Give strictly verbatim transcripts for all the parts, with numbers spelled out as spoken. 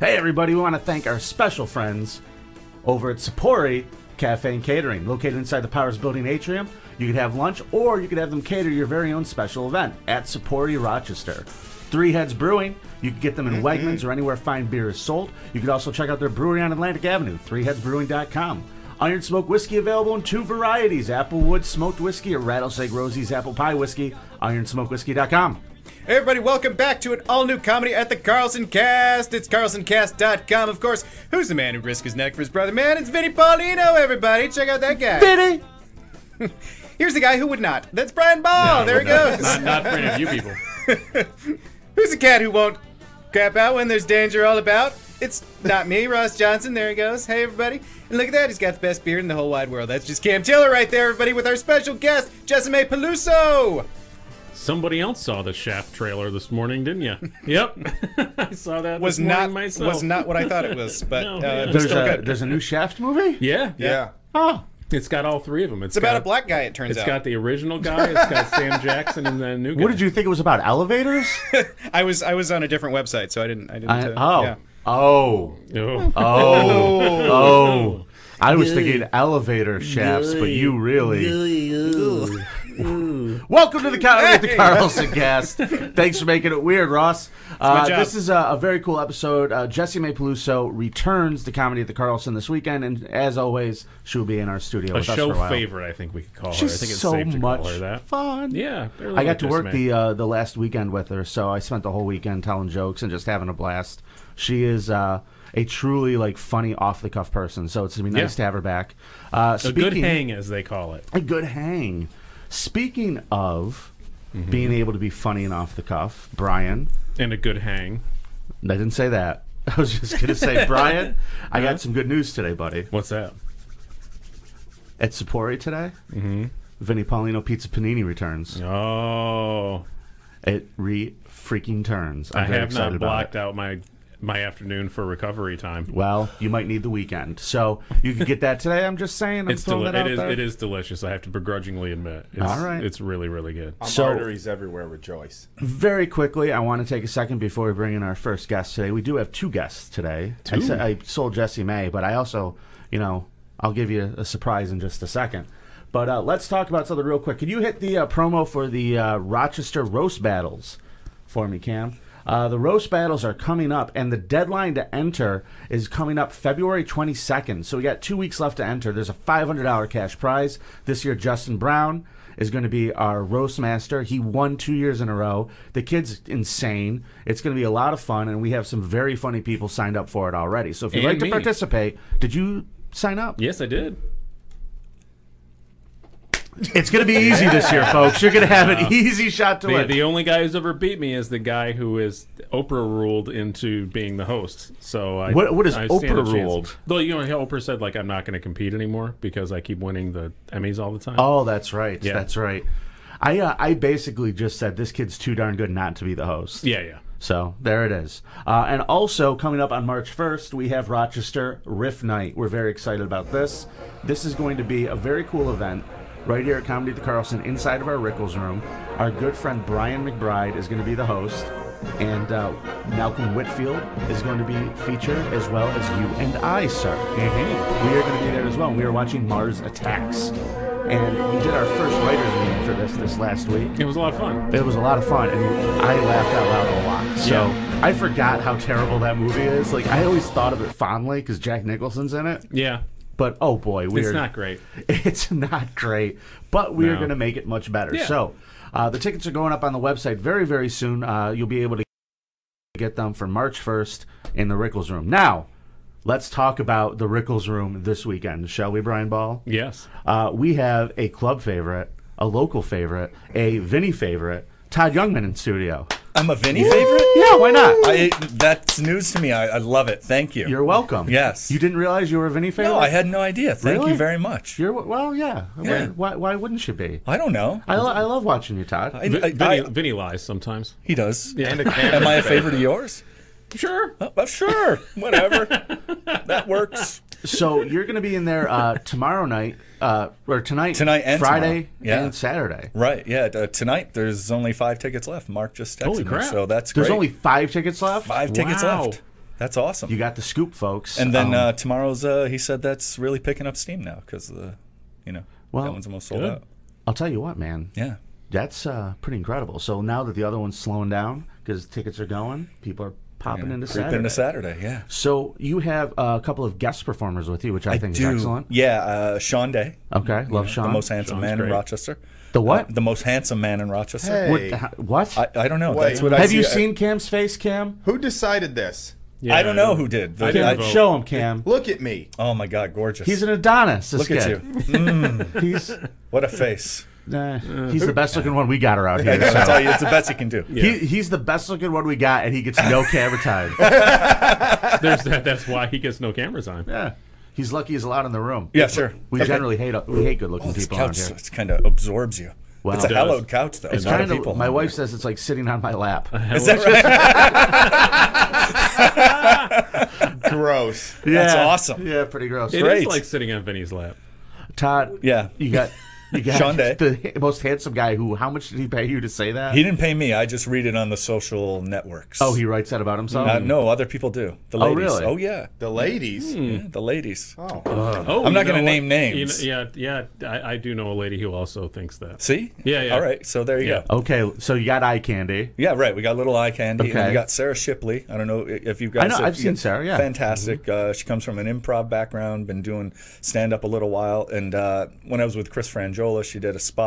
Hey everybody, we want to thank our special friends over at Sapori Cafe and Catering, located inside the Powers Building atrium. You could have lunch, or you could have them cater your very own special event at Sapori Rochester. Three Heads Brewing, you can get them in mm-hmm. Wegmans or anywhere fine beer is sold. You could also check out their brewery on Atlantic Avenue, three heads brewing dot com. Iron Smoke Whiskey available in two varieties, Applewood Smoked Whiskey or Rattlesnake Rosie's Apple Pie Whiskey, iron smoke whiskey dot com. Hey everybody, welcome back to an all-new comedy at the Carlson Cast. It's carlson cast dot com, of course. Who's the man who risked his neck for his brother? Man, it's Vinny Paulino, everybody. Check out that guy. Vinny! Here's the guy who would not. That's Brian Ball. No, there he not, goes. Not, not for any of you people. Who's the cat who won't crap out when there's danger all about? It's not me, Ross Johnson. There he goes. Hey, everybody. And look at that. He's got the best beard in the whole wide world. That's just Cam Tiller right there, everybody, with our special guest, Jessimae Peluso. Somebody else saw the Shaft trailer this morning, didn't you? Yep. I saw that was this not, morning myself. Was not what I thought it was, but No, uh, yeah. it was There's still a, good. there's a new Shaft movie? Yeah. Yeah. Oh. It's got all three of them. It's, it's about a black guy, it turns it's out. It's got the original guy, it's got Sam Jackson, and the new guy. What did you think it was about? Elevators? I was I was on a different website, so I didn't. I didn't. I, uh, oh. Yeah. oh. Oh. Oh. Oh. I was thinking elevator shafts, but you really... Welcome to the Comedy at the Carlson Cast. Thanks for making it weird, Ross. Uh, this is a, a very cool episode. Uh, Jessimae Peluso returns to Comedy at the Carlson this weekend, and as always, she'll be in our studio a with us show for a while. favorite, I think we could call She's her. I think it's so safe to much call her that. fun. Yeah, I, really I got like to work Jessimae. the uh, the last weekend with her, so I spent the whole weekend telling jokes and just having a blast. She is uh, a truly like funny off the cuff person, so it's gonna be nice Yeah. to have her back. Uh, A speaking, good hang, as they call it. A good hang. Speaking of mm-hmm. being able to be funny and off the cuff, Brian. And a good hang. I didn't say that. I was just going to say, Brian, I got some good news today, buddy. What's that? At Sapori today, Mm-hmm. Vinny Paulino Pizza Panini returns. Oh. It re-freaking turns. I'm I very have excited not about blocked it. out my my afternoon for recovery time. Well, you might need the weekend. So you can get that today. I'm just saying. I'm It's throwing deli- that out it is there. it is delicious. I have to begrudgingly admit. It's, All right. It's really really good. On So- arteries everywhere, rejoice. Very quickly, I want to take a second before we bring in our first guest today. We do have two guests today. I, Two? said, I sold Jessimae, but I also, you know, I'll give you a surprise in just a second. But uh, let's talk about something real quick. Can you hit the uh, promo for the uh, Rochester Roast Battles for me, Cam? Uh, the Roast Battles are coming up, and the deadline to enter is coming up February twenty-second. So we got two weeks left to enter. There's a five hundred dollars cash prize. This year, Justin Brown is going to be our roast master. He won two years in a row. The kid's insane. It's going to be a lot of fun, and we have some very funny people signed up for it already. So if you'd And like to me. participate, did you sign up? Yes, I did. It's going to be easy this year, folks. You're going to have an easy shot to The, win. the only guy who's ever beat me is the guy who is Oprah ruled into being the host. So I, What- what is I stand a Oprah chance. ruled? Though you know, how Oprah said like I'm not going to compete anymore because I keep winning the Emmys all the time. Oh, that's right. Yeah. That's right. I uh, I basically just said this kid's too darn good not to be the host. Yeah, yeah. So there it is. Uh, and also coming up on March first, we have Rochester Riff Night. We're very excited about this. This is going to be a very cool event right here at Comedy at the Carlson inside of our Rickles room. Our good friend Brian McBride is going to be the host. And uh, Malcolm Whitfield is going to be featured, as well as you and I, sir. Mm-hmm. We are going to be there as well. We are watching Mars Attacks. And we did our first writers meeting for this this last week. It was a lot of fun. It was a lot of fun, and I laughed out loud a lot. So Yeah. I forgot how terrible that movie is. Like, I always thought of it fondly because Jack Nicholson's in it. Yeah. But, oh boy, we're... It's not great. It's not great, but we are No. going to make it much better. Yeah. So uh, the tickets are going up on the website very, very soon. Uh, you'll be able to get them for March first in the Rickles Room. Now, let's talk about the Rickles Room this weekend, shall we, Brian Ball? Yes. Uh, we have a club favorite, a local favorite, a Vinny favorite, Todd Youngman in studio. I'm a Vinny favorite? Yeah, why not? I, that's news to me. I, I love it. Thank you. You're welcome. Yes. You didn't realize you were a Vinny favorite? no, I had no idea. Thank Really? you very much. You're well, yeah. Yeah. Why, why wouldn't you be? I don't know. I, lo- I love watching you, Todd. I, Vi- I- Vinny, I- Vinny lies sometimes. he does. Yeah. And a Am I a favorite of yours? Sure. Uh, uh, sure. Whatever. That works. So you're going to be in there uh, tomorrow night, uh, or tonight, Tonight and Friday, tomorrow. Yeah. and Saturday. Right. Yeah. Uh, tonight, there's only five tickets left. Mark just texted Holy me, crap. so that's There's great. only five tickets left. five tickets Wow. left. That's awesome. You got the scoop, folks. and then Um, uh, tomorrow's, uh, he said that's really picking up steam now because the, you know, Well, that one's almost sold good. out. I'll tell you what, man. Yeah. That's uh, pretty incredible. So now that the other one's slowing down because tickets are going, people are popping Yeah. into Creep Saturday. into Saturday, yeah. So you have a couple of guest performers with you, which I, think do. is excellent. Yeah, uh, Sean Day. Okay, love Sean. The most handsome Sean's man in great. Rochester. The what? Uh, the most handsome man in Rochester. Hey. What? What? I, I don't know. Wait. That's what I have see. you I- seen Cam's face, Cam? Who decided this? Yeah, I don't know who did. I but didn't I- vote. Show him, Cam. Look at me. oh my God, gorgeous. He's an Adonis. This Look kid. at you. Mm, He's what a face. nah, he's the best looking one we got around I here. gotta so. tell you, it's the best you can do. He, he's the best looking one we got, and he gets no camera time. There's that. That's why he gets no camera time. Yeah, he's lucky he's allowed in the room. Yeah, sure. We Okay. generally hate we hate good looking Oh, this people around couch, here. it's kind of absorbs you. Wow. It's a It does. hallowed couch, though. It's a lot kind of people. of. My wife says it's like sitting on my lap. Is that right? Gross. That's awesome. Yeah, pretty gross. It is Great. like sitting on Vinny's lap. Todd, Yeah. you got you got Sean Day. the most handsome guy. Who? How much did he pay you to say that? He didn't pay me. I just read it on the social networks. oh, he writes that about himself. Uh, no, other people do. The Oh, ladies. really? Oh, yeah. The ladies. Yeah, the ladies. Oh. Oh, I'm not you know gonna what? name You names. know- yeah, yeah. I, I do know a lady who also thinks that. See? Yeah, yeah. All right. So there you Yeah. go. Okay, so you got eye candy. Yeah, right. We got little eye candy. And Okay. we got Sarah Shipley. I don't know if you guys I know, have- I've seen Sarah, yeah. Fantastic. Uh, she comes from an improv background, been doing stand up a little while. And uh, when I was with Chris Frangiola, she did a spot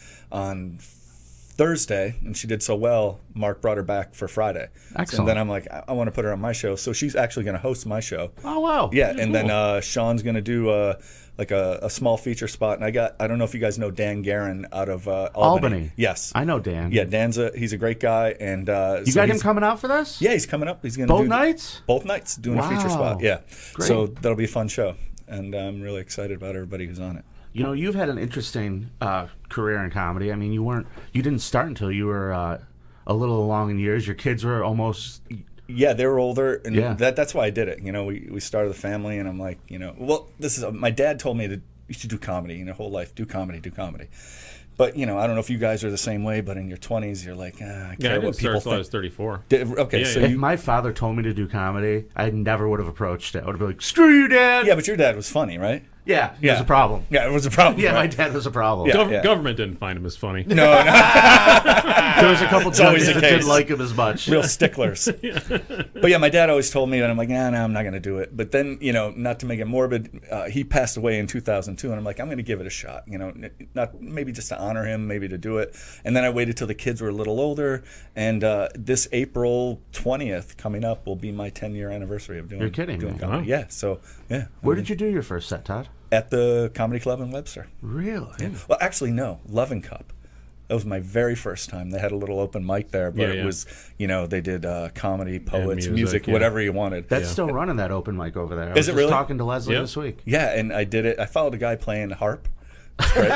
on Thursday, and she did so well, Mark brought her back for Friday. Excellent. And then I'm like, I, I want to put her on my show. So she's actually going to host my show. Oh wow. Yeah, and then uh, Sean's going to do uh, like a, a small feature spot. And I got, I don't know if you guys know Dan Guerin out of uh, Albany. Albany. Yes. I know Dan. Yeah, Dan's a, he's a great guy. And uh, You so got him he's- coming out for this? Yeah, he's coming up. He's going to Both do nights? Both nights, doing a feature Wow. spot. Yeah. Great. So that'll be a fun show. And I'm really excited about everybody who's on it. You know, you've had an interesting uh, career in comedy. I mean, you weren't, you didn't start until you were uh, a little along in years. Your kids were almost. Yeah, they were older, and Yeah. that that's why I did it. You know, we, we started the family, and I'm like, you know, well, this is my dad told me that you should do comedy. You know, whole life, do comedy, do comedy. But you know, I don't know if you guys are the same way, but in your twenties, you're like, ah, I Yeah, I care didn't what start people until I was think. thirty-four. Did- Okay, Yeah, so yeah. If you, my father told me to do comedy, I never would have approached it. I would have been like, "Screw you, Dad." yeah, but your dad was funny, right? yeah, it Yeah. was a problem. Yeah, it was a problem. Yeah, my right? dad was a problem. Yeah. Gov- Government didn't find him as funny. No, no, There was a couple always judges the that case. didn't like him as much. real sticklers. But yeah, my dad always told me, and I'm like, nah, nah, I'm not going to do it. But then, you know, not to make it morbid, uh, he passed away in two thousand two, and I'm like, I'm going to give it a shot. You know, n- not maybe just to honor him, maybe to do it. And then I waited till the kids were a little older, and uh, this April twentieth coming up will be my ten year anniversary of doing. You're kidding doing me. comedy. Wow. Yeah. So yeah. Where did you do your first set, Todd? At the Comedy Club in Webster. Really? Well, actually, no, Loving Cup. That was my very first time. They had a little open mic there, but Yeah, it yeah. was, you know, they did uh, comedy, poets, music, music, yeah. whatever you wanted. That's Yeah. still running that open mic over there. I Is was it just really? talking to Leslie Yep. this week. Yeah, and I did it. I followed a guy playing harp. It's great.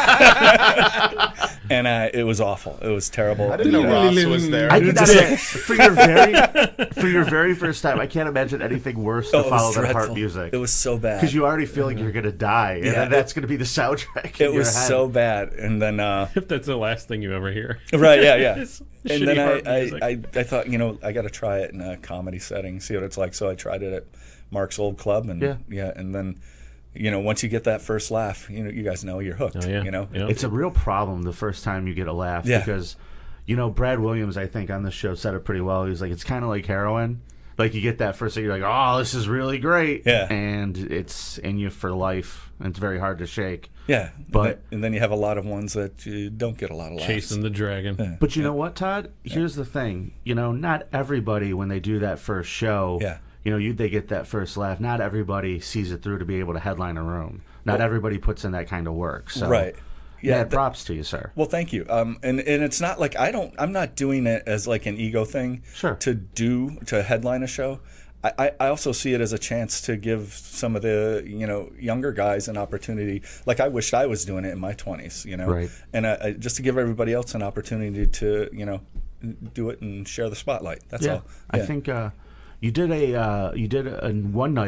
and uh, it was awful. It was terrible. I didn't know Ross was there. I did not say, for your very for your very first time. I can't imagine anything worse to Oh, it follow was than harp dreadful. music. It was so bad. Because you already feel like you're gonna die, and Yeah, then that's gonna be the soundtrack. in it your was head. so bad. And then, uh, If that's the last thing you ever hear. right, yeah, yeah. It's and shitty then harp I, music. I, I, I thought, you know, I got to try it in a comedy setting, see what it's like. So I tried it at Mark's old club, and Yeah. yeah, and then, you know, once you get that first laugh, you know, you guys know you're hooked. Oh, yeah. You know, Yeah. It's a real problem the first time you get a laugh Yeah. because, you know, Brad Williams, I think on this show said it pretty well. He was like, it's kind of like heroin. Like you get that first thing, you're like, oh, this is really great. Yeah. And it's in you for life. And it's very hard to shake. yeah. But- and then, and then you have a lot of ones that you don't get a lot of laughs. Chasing the dragon. But you know what, Todd? Here's the thing. You know, not everybody, when they do that first show, Yeah. you know, you they get that first laugh. Not everybody sees it through to be able to headline a room. Not everybody puts in that kind of work. So, Right. Yeah, Yeah, mad props to you, sir. Well, thank you. Um, and and it's not like I don't. I'm not doing it as like an ego thing. Sure. To do to headline a show. I, I I also see it as a chance to give some of the you know younger guys an opportunity. Like I wished I was doing it in my twenties. You know. Right. And I, I, just to give everybody else an opportunity to you know do it and share the spotlight. That's Yeah, all. I think uh, you did a uh, you did a one nighter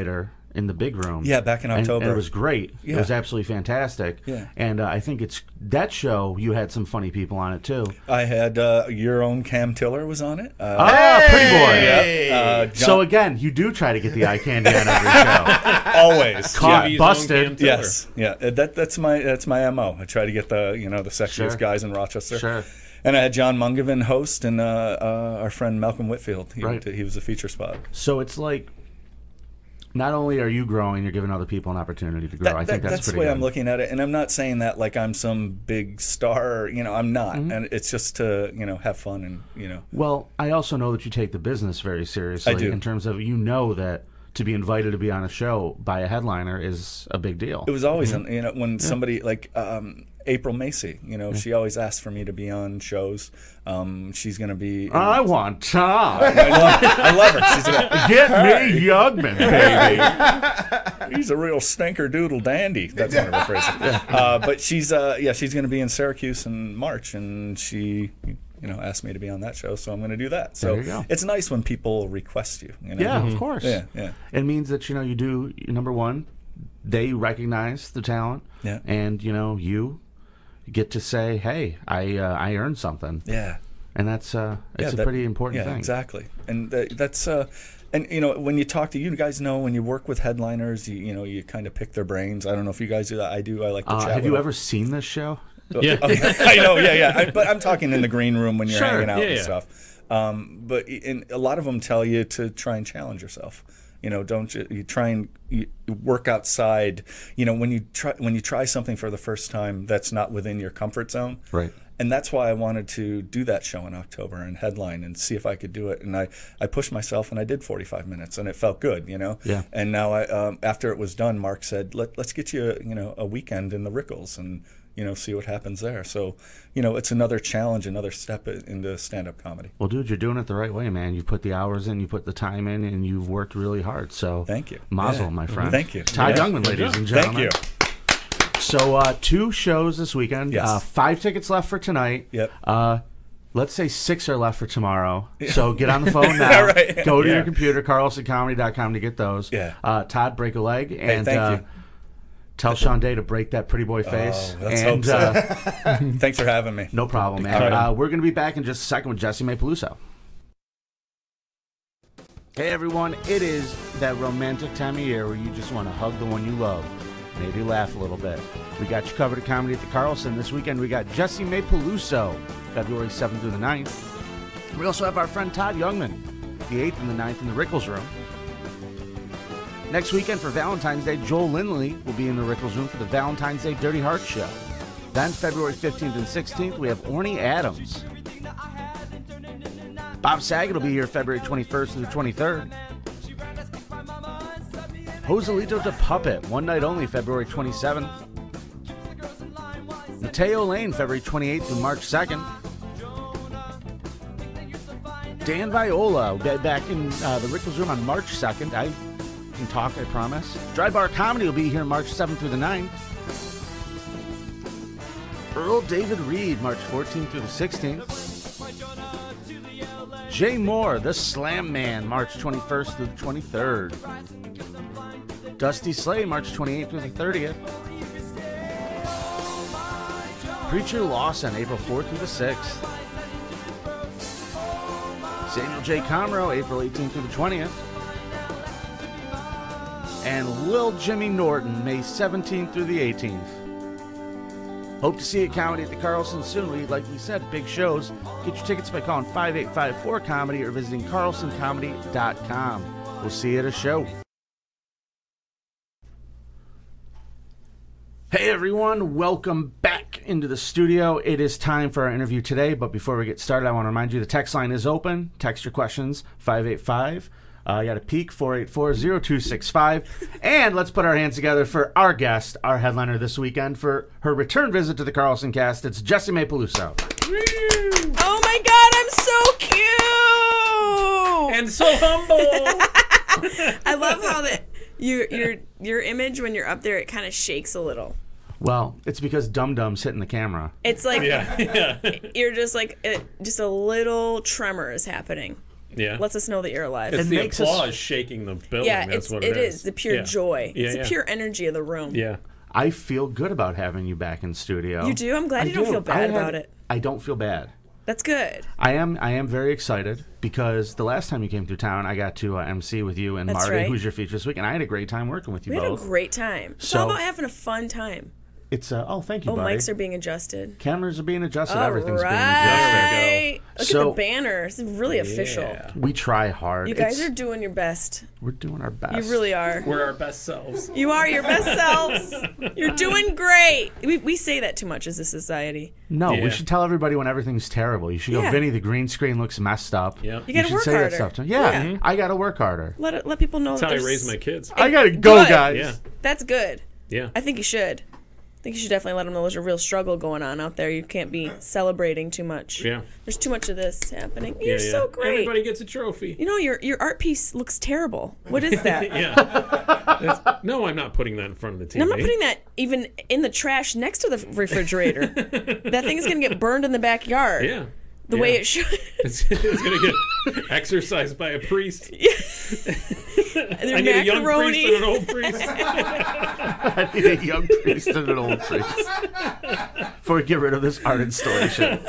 in the big room. Yeah, back in And- October. And it was great. It Yeah. was absolutely fantastic. Yeah. And uh, I think it's that show, you had some funny people on it, too. I had uh, your own Cam Tiller was on it. Uh, Ah, pretty boy. yeah, uh, John, So, again, you do try to get the eye candy on every show. always. Caught, T V's own busted. Cam Tiller. Yes, yeah. uh, That that's my that's my M O. I try to get the you know the sexiest Sure. guys in Rochester. Sure. And I had John Mungavin host, and uh, uh, our friend Malcolm Whitfield. He, Right. he was a feature spot. So it's like, not only are you growing, you're giving other people an opportunity to grow. That- I that- think that's, that's the pretty way good. I'm looking at it, and I'm not saying that like I'm some big star. You know, I'm not, Mm-hmm. and it's just to you know have fun and you know. Well, I also know that you take the business very seriously. I do. In terms of, you know that to be invited to be on a show by a headliner is a big deal. It was always, an, you know, when somebody like um, April Macy, you know, she always asked for me to be on shows. Um, she's going to be. in- I want Tom. I love, I love her. She's a, Get me Youngman, baby. he's a real stinker doodle dandy. That's one of her phrases. Uh, but she's, uh, yeah, she's going to be in Syracuse in March, and she, you know, asked me to be on that show, so I'm going to do that. So There you go. it's nice when people request you. You know? Yeah, of course. Yeah, yeah. It means that, you know, you do, number one, they recognize the talent. Yeah. And, you know, you get to say, hey, I uh, I earned something. Yeah. And that's uh, it's Yeah, a that- pretty important yeah, thing. exactly. And that, that's uh, and you know when you talk to you guys know when you work with headliners, you, you know you kind of pick their brains. I don't know if you guys do that. I do. I like to Uh, chat. have with you them. ever seen this show? Yeah. I know, yeah, yeah. I, but I'm talking in the green room when you're Sure, hanging out yeah, and yeah. stuff. Um, but in, a lot of them tell you to try and challenge yourself. You know, don't you, you try and you work outside. You know, when you try when you try something for the first time that's not within your comfort zone. Right. And that's why I wanted to do that show in October and headline and see if I could do it. And I, I pushed myself and I did forty-five minutes and it felt good, you know. Yeah. And now I um, after it was done, Mark said, Let, let's get you, you know, a weekend in the Rickles and, you know, see what happens there. So, you know, it's another challenge, another step i- into stand-up comedy. Well, dude, you're doing it the right way, man. You put the hours in, you put the time in, and you've worked really hard. So Thank you. Mazel, Yeah. my friend. Thank you. Todd Yeah. Youngman, ladies and Thank gentlemen. you. So uh, two shows this weekend. Yes. Uh, five tickets left for tonight. Yep. Uh, let's say six are left for tomorrow. So get on the phone now. Right. Go to Yeah. your computer, carlson comedy dot com, to get those. Yeah. Uh, Todd, break a leg. And thank uh, you. tell Sean Day to break that pretty boy face. Oh, let's and, hope so. Uh, Thanks for having me. no problem, man. All right. Uh, we're going to be back in just a second with Jesse May Peluso. Hey, everyone. It is that romantic time of year where you just want to hug the one you love. Maybe laugh a little bit. We got you covered at Comedy at the Carlson. This weekend we got Jesse May Peluso, February seventh through the ninth. We also have our friend Todd Youngman, the eighth and the ninth in the Rickles Room. Next weekend for Valentine's Day, Joel Lindley will be in the Rickles Room for the Valentine's Day Dirty Heart Show. Then February fifteenth and sixteenth, we have Orny Adams. Bob Saget will be here February twenty-first through the twenty-third. Joselito de Puppet, one night only, February twenty-seventh. Mateo Lane, February twenty-eighth through March second. Dan Viola will be back in uh, the Rickles Room on March second. I can talk, I promise. Dry Bar Comedy will be here March seventh through the ninth. Earl David Reed, March fourteenth through the sixteenth. Jay Moore, the Slam Man, March twenty-first through the twenty-third. Dusty Slay, March twenty-eighth through the thirtieth. Preacher Lawson, April fourth through the sixth. Samuel J. Comroe, April eighteenth through the twentieth. And Lil Jimmy Norton, May seventeenth through the eighteenth. Hope to see you at Comedy at the Carlson soon. We, like we said, big shows. Get your tickets by calling five eight five four comedy or visiting carlson comedy dot com. We'll see you at a show. Hey everyone, welcome back into the studio. It is time for our interview today, but before we get started, I want to remind you the text line is open. Text your questions, five eight five. Uh, you got a peak, four eight four, zero two six five. And let's put our hands together for our guest, our headliner this weekend for her return visit to the Carlson Cast. It's Jesse May Peluso. Oh my God, I'm so cute! And so humble. I love how that your your your image when you're up there, it kind of shakes a little. Well, it's because Dum Dum's hitting the camera. It's like yeah, yeah. you're just like it, just a little tremor is happening. Yeah. lets us know that you're alive. It's It the makes us- applause shaking the building. yeah, That's it's what it it is the pure Yeah. joy. Yeah, it's yeah. the pure energy of the room. Yeah. I feel good about having you back in studio. You do? I'm glad I you don't do. feel bad I had- about it. I don't feel bad. That's good. I am I am very excited because the last time you came through town, I got to uh, M C with you and That's Marty, right. who's your feature this week, and I had a great time working with you We had a both. great time. It's So- all about having a fun time. It's uh, oh, thank you, Oh, buddy. mics are being adjusted. Cameras are being adjusted. All Everything's being right. adjusted. Look So- at the banner. It's really official. Yeah. We try hard. You guys It's- are doing your best. we're doing our best. You really are. We're our best selves. You are your best selves. You're doing great. We, we say that too much as a society. No, Yeah. we should tell everybody when everything's terrible. You should go, Yeah. Vinny, the green screen looks messed up. Yep. You gotta should work say harder. that stuff to Yeah, Yeah. I gotta work harder. Let it, let people know That's that how I there's- raise my kids. I gotta go, Good. guys. Yeah. That's good. Yeah. I think you should. I think you should definitely let them know there's a real struggle going on out there. You can't be celebrating too much. Yeah. There's too much of this happening. Yeah, You're yeah. so great. Everybody gets a trophy. You know, your your art piece looks terrible. What is that? Yeah. That's- no, I'm not putting that in front of the T V. And I'm not putting that even in the trash next to the refrigerator. That thing's going to get burned in the backyard. Yeah. The Yeah. way it should. It's, it's going to get exercised by a priest. Their I need a young macaroni. priest and an old priest. I need a young priest and an old priest. Before we get rid of this art installation,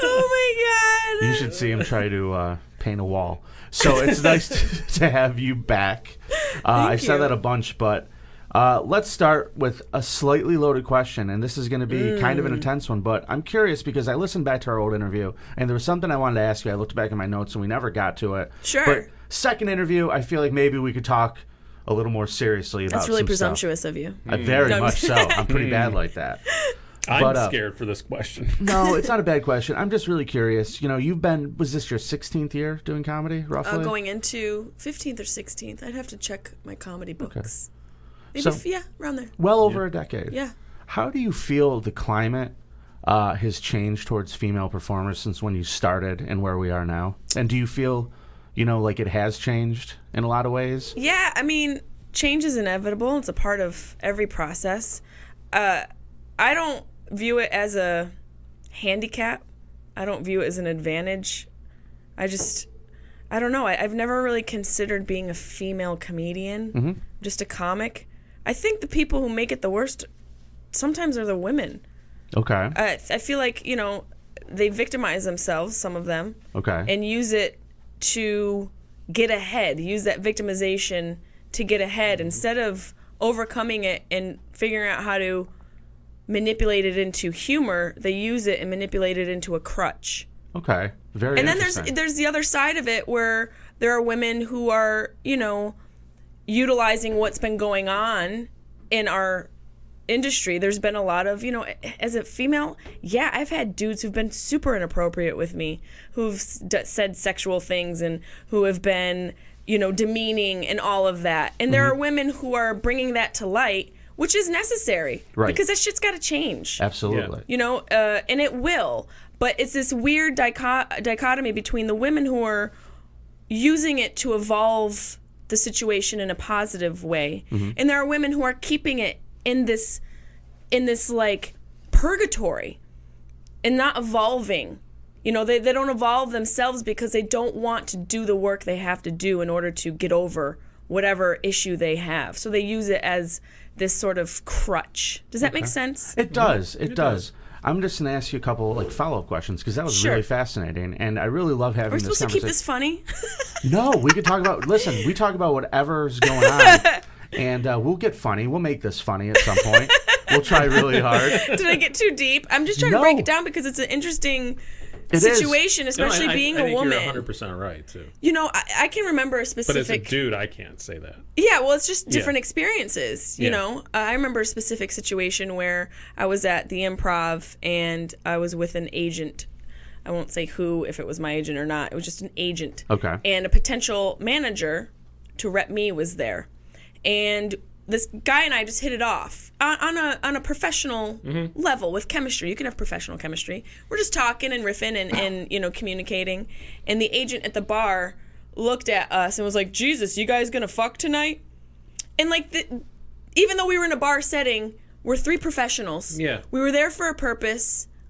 Oh my god. you should see him try to uh, paint a wall. So it's nice to, to have you back. Uh, I said you. that a bunch, but uh, let's start with a slightly loaded question, and this is going to be kind of an intense one. But I'm curious because I listened back to our old interview, and there was something I wanted to ask you. I looked back in my notes, and we never got to it. Sure. But second interview, I feel like maybe we could talk a little more seriously about That's really some presumptuous stuff. of you. Uh, very No, I'm much just- so. I'm pretty bad like that. I'm But, uh, scared for this question. No, it's not a bad question. I'm just really curious. You know, you've been, was this your sixteenth year doing comedy, roughly? Uh, going into fifteenth or sixteenth. I'd have to check my comedy books. Maybe, So- f- yeah, around there. Well over a decade. Yeah. How do you feel the climate uh, has changed towards female performers since when you started and where we are now? And do you feel, you know, like it has changed in a lot of ways? Yeah, I mean, change is inevitable. It's a part of every process. Uh, I don't view it as a handicap. I don't view it as an advantage. I just, I don't know. I, I've never really considered being a female comedian, Mm-hmm. just a comic. I think the people who make it the worst sometimes are the women. Okay. I, I feel like, you know, they victimize themselves, some of them, Okay. and use it to get ahead, use that victimization to get ahead instead of overcoming it and figuring out how to manipulate it into humor. They use it and manipulate it into a crutch. okay. Very And then there's interesting. there's the other side of it where there are women who are, you know, utilizing what's been going on in our industry. There's been a lot of, you know, as a female, yeah, I've had dudes who've been super inappropriate with me, who've s- d- said sexual things and who have been, you know, demeaning and all of that. And there are women who are bringing that to light, which is necessary. Right. Because that shit's got to change. Absolutely. You know, uh, and it will. But it's this weird dichot- dichotomy between the women who are using it to evolve the situation in a positive way, and there are women who are keeping it in this, in this like purgatory, and not evolving. You know, they they don't evolve themselves because they don't want to do the work they have to do in order to get over whatever issue they have. So they use it as this sort of crutch. Does that make sense? It does. It, It does. does. I'm just going to ask you a couple like follow-up questions because that was Sure. really fascinating, and I really love having Are we this supposed to keep conversation. this funny? No, we could talk about. Listen, we talk about whatever's going on, and uh, we'll get funny. We'll make this funny at some point. We'll try really hard. Did I get too deep? I'm just trying No. to break it down because it's an interesting It is. situation, No, especially I, I, being I a think woman. You're one hundred percent right too. You know, I, I can remember a But specific. as a dude, I can't say that. Yeah, well, it's just Yeah. different experiences. You Yeah. know, uh, I remember a specific situation where I was at the Improv and I was with an agent. I won't say who, if it was my agent or not. It was just an agent. Okay. And a potential manager to rep me was there, and this guy and I just hit it off on, on a on a professional level with chemistry. You can have professional chemistry. We're just talking and riffing and, and you know communicating. And the agent at the bar looked at us and was like, "Jesus, you guys gonna fuck tonight?" And like, the, even though we were in a bar setting, we're three professionals. Yeah. We were there for a purpose.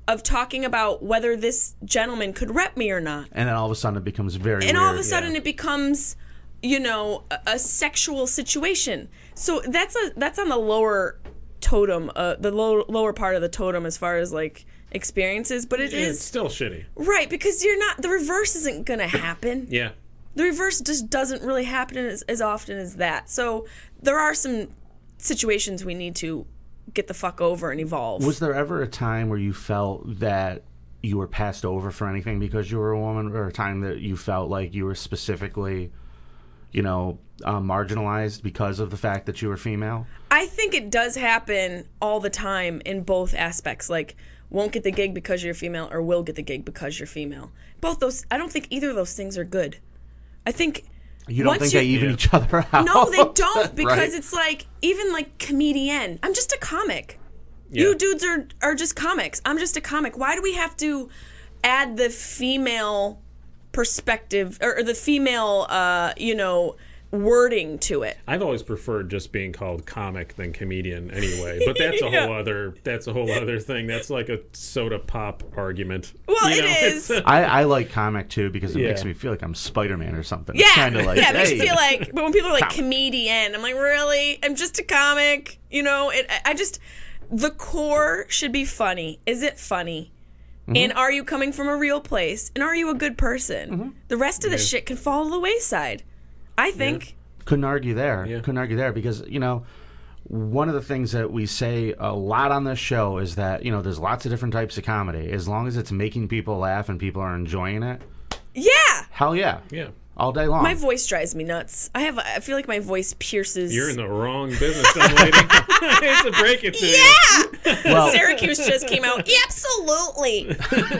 of talking about whether this gentleman could rep me or not. And then all of a sudden it becomes very And weird. all of a sudden yeah. it becomes, you know, a, a sexual situation. So that's a that's on the lower totem, uh, the low, lower part of the totem as far as like experiences, but it It's is still shitty. right because you're not the reverse isn't gonna happen. Yeah. The reverse just doesn't really happen as, as often as that. So there are some situations we need to get the fuck over and evolve. Was there ever a time where you felt that you were passed over for anything because you were a woman, or a time that you felt like you were specifically, you know, uh, marginalized because of the fact that you were female? I think it does happen all the time in both aspects. Like, won't get the gig because you're female, or will get the gig because you're female. Both those, I don't think either of those things are good. I think You don't once think you, they even Yeah. each other out? No, they don't, because Right. it's like, even like comedian. I'm just a comic. Yeah. You dudes are are just comics. I'm just a comic. Why do we have to add the female perspective or, or the female, uh, you know, wording to it? I've always preferred just being called comic than comedian anyway, but that's a Yeah. whole other that's a whole other thing. That's like a soda pop argument. Well, You it know, is. it's- I, I like comic too because it Yeah. makes me feel like I'm Spider-Man or something. Yeah, It's kind of like, yeah, it makes hey, you feel like. But when people are like Comic. comedian, I'm like, really? I'm just a comic. You know, it. I- I just the core should be funny. Is it funny? Mm-hmm. And are you coming from a real place? And are you a good person? Mm-hmm. The rest of the shit can fall to the wayside. I think. couldn't argue there. Yeah. Couldn't argue there because, you know, one of the things that we say a lot on this show is that, you know, there's lots of different types of comedy. As long as it's making people laugh and people are enjoying it, Yeah. hell yeah. yeah. All day long. My voice drives me nuts. I have. I feel like my voice pierces. You're in the wrong business, young lady. I hate to break it to you. Yeah. well, Syracuse just came out. Absolutely.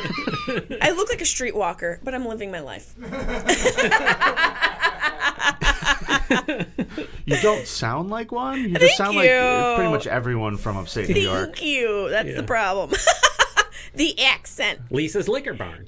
I look like a streetwalker, but I'm living my life. you don't sound like one. You just Thank sound you. like pretty much everyone from upstate New York. Thank you. That's Yeah. the problem. The accent. Lisa's Liquor Barn.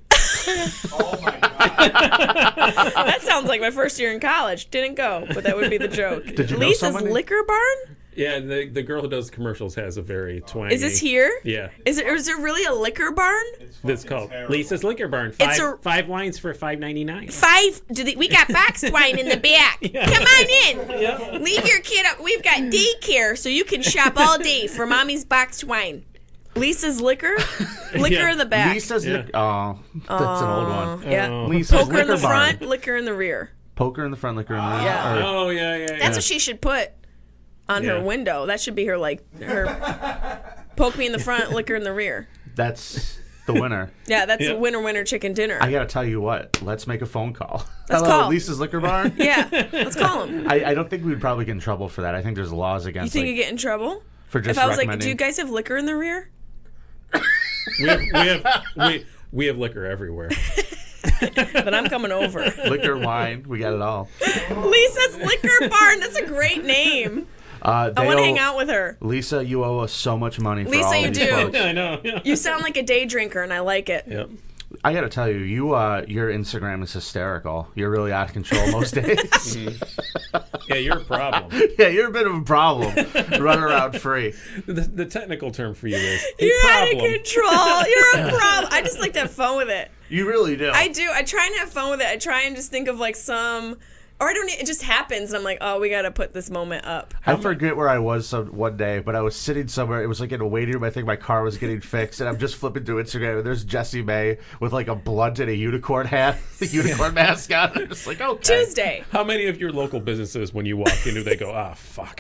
That sounds like my first year in college. Didn't go, but that would be the joke. Did you know Lisa's somebody? Liquor Barn? Yeah, the the girl who does commercials has a very twangy. Is this here? Yeah, Is it? Is there really a liquor barn? that's called Lisa's Liquor Barn. Five, It's a- five wines for five ninety nine. Five. Do they, we got boxed wine in the back. Come on in. Yeah. Leave your kid up. We've got daycare, so you can shop all day for mommy's boxed wine. Lisa's liquor, liquor Yeah. in the back. Lisa's Yeah. Lic- oh, that's an old one. Yeah. Oh. Lisa's Poker in the Liquor Barn. front, liquor in the rear. Poker in the front, liquor in the rear. Yeah. Or- Oh yeah, yeah. That's yeah. what she should put on her Yeah. window. That should be her like her. Poke me in the front, liquor in the rear. That's the winner. Yeah, that's Yeah. a winner winner chicken dinner. I gotta tell you what. Let's make a phone call. Let's Hello, call. Lisa's Liquor Barn. Yeah, let's call him. I, I don't think we'd probably get in trouble for that. I think there's laws You against. think like, you get in trouble? for just If I was like, recommending. do you guys have liquor in the rear? we have we have we, we have liquor everywhere. Then I'm coming over. liquor, wine, we got it all. Lisa's Liquor Barn. That's a great name. Uh, they I want to owe- hang out with her. Lisa, you owe us so much money for Lisa, all you of these do. quotes. I know. Yeah. You sound like a day drinker, and I like it. Yep. I gotta tell you, you uh, your Instagram is hysterical. You're really out of control most days. Yeah, you're a problem. Yeah, you're a bit of a problem. Running around free. The, the technical term for you is a You're problem. out of control. You're a problem. I just like to have fun with it. You really do. I do. I try and have fun with it. I try and just think of like some, or I don't. It just happens, and I'm like, oh, we got to put this moment up. I forget where I was some, one day, but I was sitting somewhere. It was like in a waiting room. I think my car was getting fixed, and I'm just flipping through Instagram, and there's Jessie May with like a blunt and a unicorn hat, the unicorn mascot. I'm just like, okay. Tuesday. How many of your local businesses, when you walk in, do they go, ah, fuck?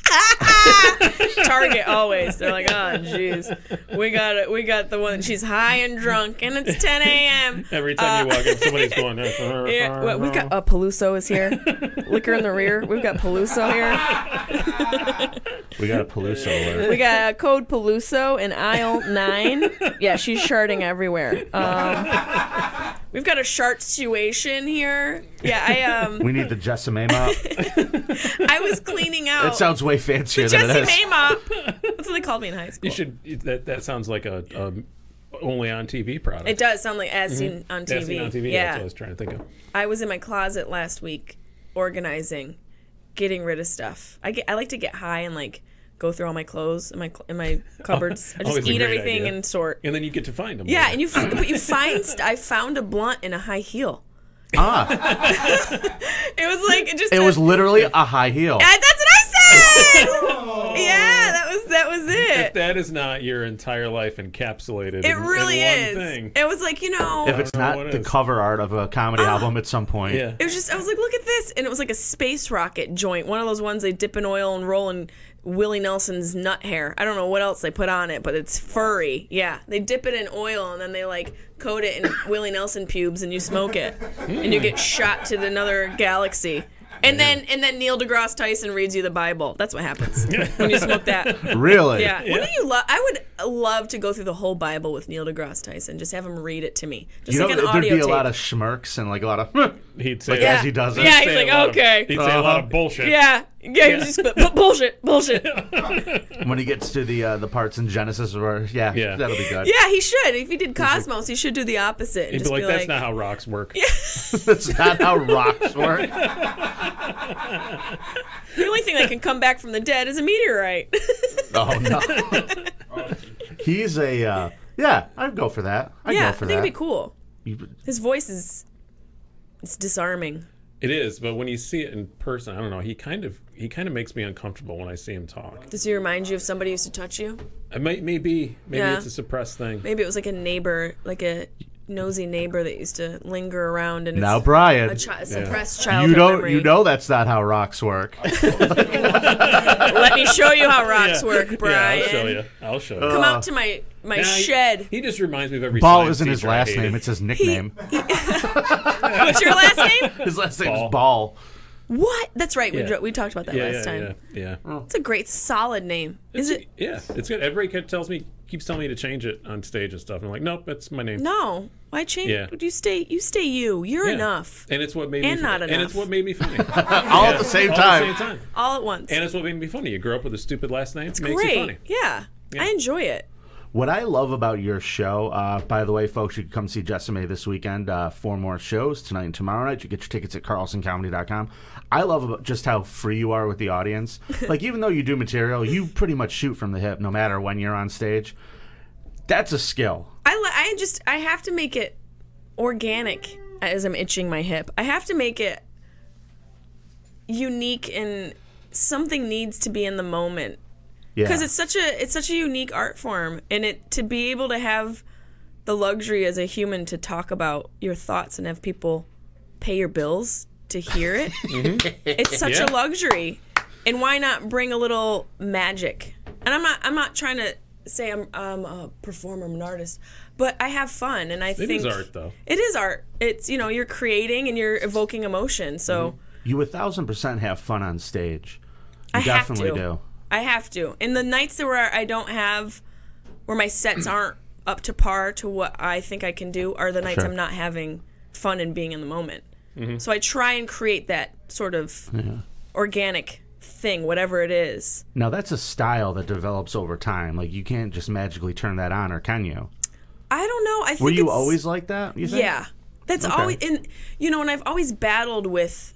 Target always. They're like, oh, jeez, we got it. We got the one. She's high and drunk, and it's ten a.m. Every time you walk in, somebody's going, Yeah, well, we've got uh, Peluso is here. Liquor in the rear. We've got Peluso here. We got a Peluso alert. We got uh, code Peluso in aisle nine. Yeah, she's sharding everywhere. Um, we've got a shart situation here. Yeah, I um, We need the Jessie May mop. I was cleaning out. It sounds way fancier the than it Jessie is. May mop. That's what they called me in high school. You should. That that sounds like a, a only on T V product. It does sound like as seen on T V. Yeah, seen on T V. Yeah, That's what I was trying to think of. I was in my closet last week, organizing, getting rid of stuff. I get. I like to get high and like go through all my clothes in my in my cupboards. I just Always a eat great everything idea. and sort. And then you get to find them. Yeah, and you f- but you find st- I found a blunt in a high heel. Ah, It was like it just it a- was literally a high heel. Uh, that's what I said. Yeah, that was that was If it. that is not your entire life encapsulated It in, really in is. one thing. It was like, you know, If it's I don't know not what the is. cover art of a comedy Ah. album at some point. Yeah. it was just I was like, look at this, and it was like a space rocket joint, one of those ones they dip in oil and roll in Willie Nelson's nut hair. I don't know what else they put on it, but it's furry. Yeah, they dip it in oil and then they like coat it in Willie Nelson pubes, and you smoke it, and you get shot to another galaxy. And then and then Neil deGrasse Tyson reads you the Bible. That's what happens when you smoke that. Really? Yeah. Wouldn't you love? I would love to go through the whole Bible with Neil deGrasse Tyson. Just have him read it to me, just You like know, an there'd audio be a tape. lot of schmirks and like a lot of He'd say like Yeah. as he does it. Yeah, He'd he's say a like, lot of- okay. he'd say a lot of Uh-huh. bullshit. Yeah, yeah, he's just bu- bullshit, bullshit. When he gets to the uh, the parts in Genesis where yeah, Yeah. that'll be good. Yeah, he should. If he did Cosmos, he should do the opposite and He'd just be like, be that's like, not how rocks work. That's not how rocks work. the only thing that can come back from the dead is a meteorite. Oh no. He's a uh, yeah. I'd go for that. I'd yeah, go I for think that. it'd be cool. You- His voice is it's disarming. It is, but when you see it in person, I don't know. He kind of he kind of makes me uncomfortable when I see him talk. Does he remind you of somebody who used to touch you? It might maybe maybe Yeah. it's a suppressed thing. Maybe it was like a neighbor, like a nosy neighbor that used to linger around and Now, it's Brian, a chi- suppressed childhood you don't memory. you know that's not how rocks work. Let me show you how rocks work, Brian. Yeah, I'll show you. I'll show you. Come out to my my Nah, he- shed. He, just reminds me of every Ball science isn't his teacher I last hated. name; it's his nickname. What's your last name? His last name Ball. is Ball. What? That's right. We Yeah. dro- we talked about that yeah, last yeah, time. yeah, yeah. It's a great, solid name. Is it? Yeah, it's good. Everybody kept- tells me, keeps telling me to change it on stage and stuff. And I'm like, nope, that's my name. No. Why change? Yeah. You stay. You stay. You. You're Yeah. enough. And it's what made And me not And enough. it's what made me funny. All at the same All time. at the same time. All at once. And it's what made me funny. You grow up with a stupid last name. It makes Great. you funny. Yeah. Yeah. I enjoy it. What I love about your show, uh, by the way, folks, you can come see Jessime this weekend. Uh, four more shows tonight and tomorrow night. You get your tickets at carlson comedy dot com. I love about just how free you are with the audience. Like, even though you do material, you pretty much shoot from the hip no matter when you're on stage. That's a skill. I li- I just I have to make it organic as I'm itching my hip. I have to make it unique and something needs to be in the moment. Yeah. Because it's such a it's such a unique art form, and it to be able to have the luxury as a human to talk about your thoughts and have people pay your bills to hear it, it's such Yeah. a luxury. And why not bring a little magic? And I'm not I'm not trying to say I'm, I'm a performer, I'm an artist, but I have fun, and I It think is art, though. It is art. It's you know you're creating and you're evoking emotion, so. You a thousand percent have fun on stage. You I have definitely to. do. I have to. And the nights that where I don't have, where my sets aren't up to par to what I think I can do, are the nights Sure. I'm not having fun and being in the moment. So I try and create that sort of organic thing, whatever it is. Now, that's a style that develops over time. Like, you can't just magically turn that on, or can you? I don't know. I think Were you it's- always like that, you think? Yeah, that's Okay. always, and you know, and I've always battled with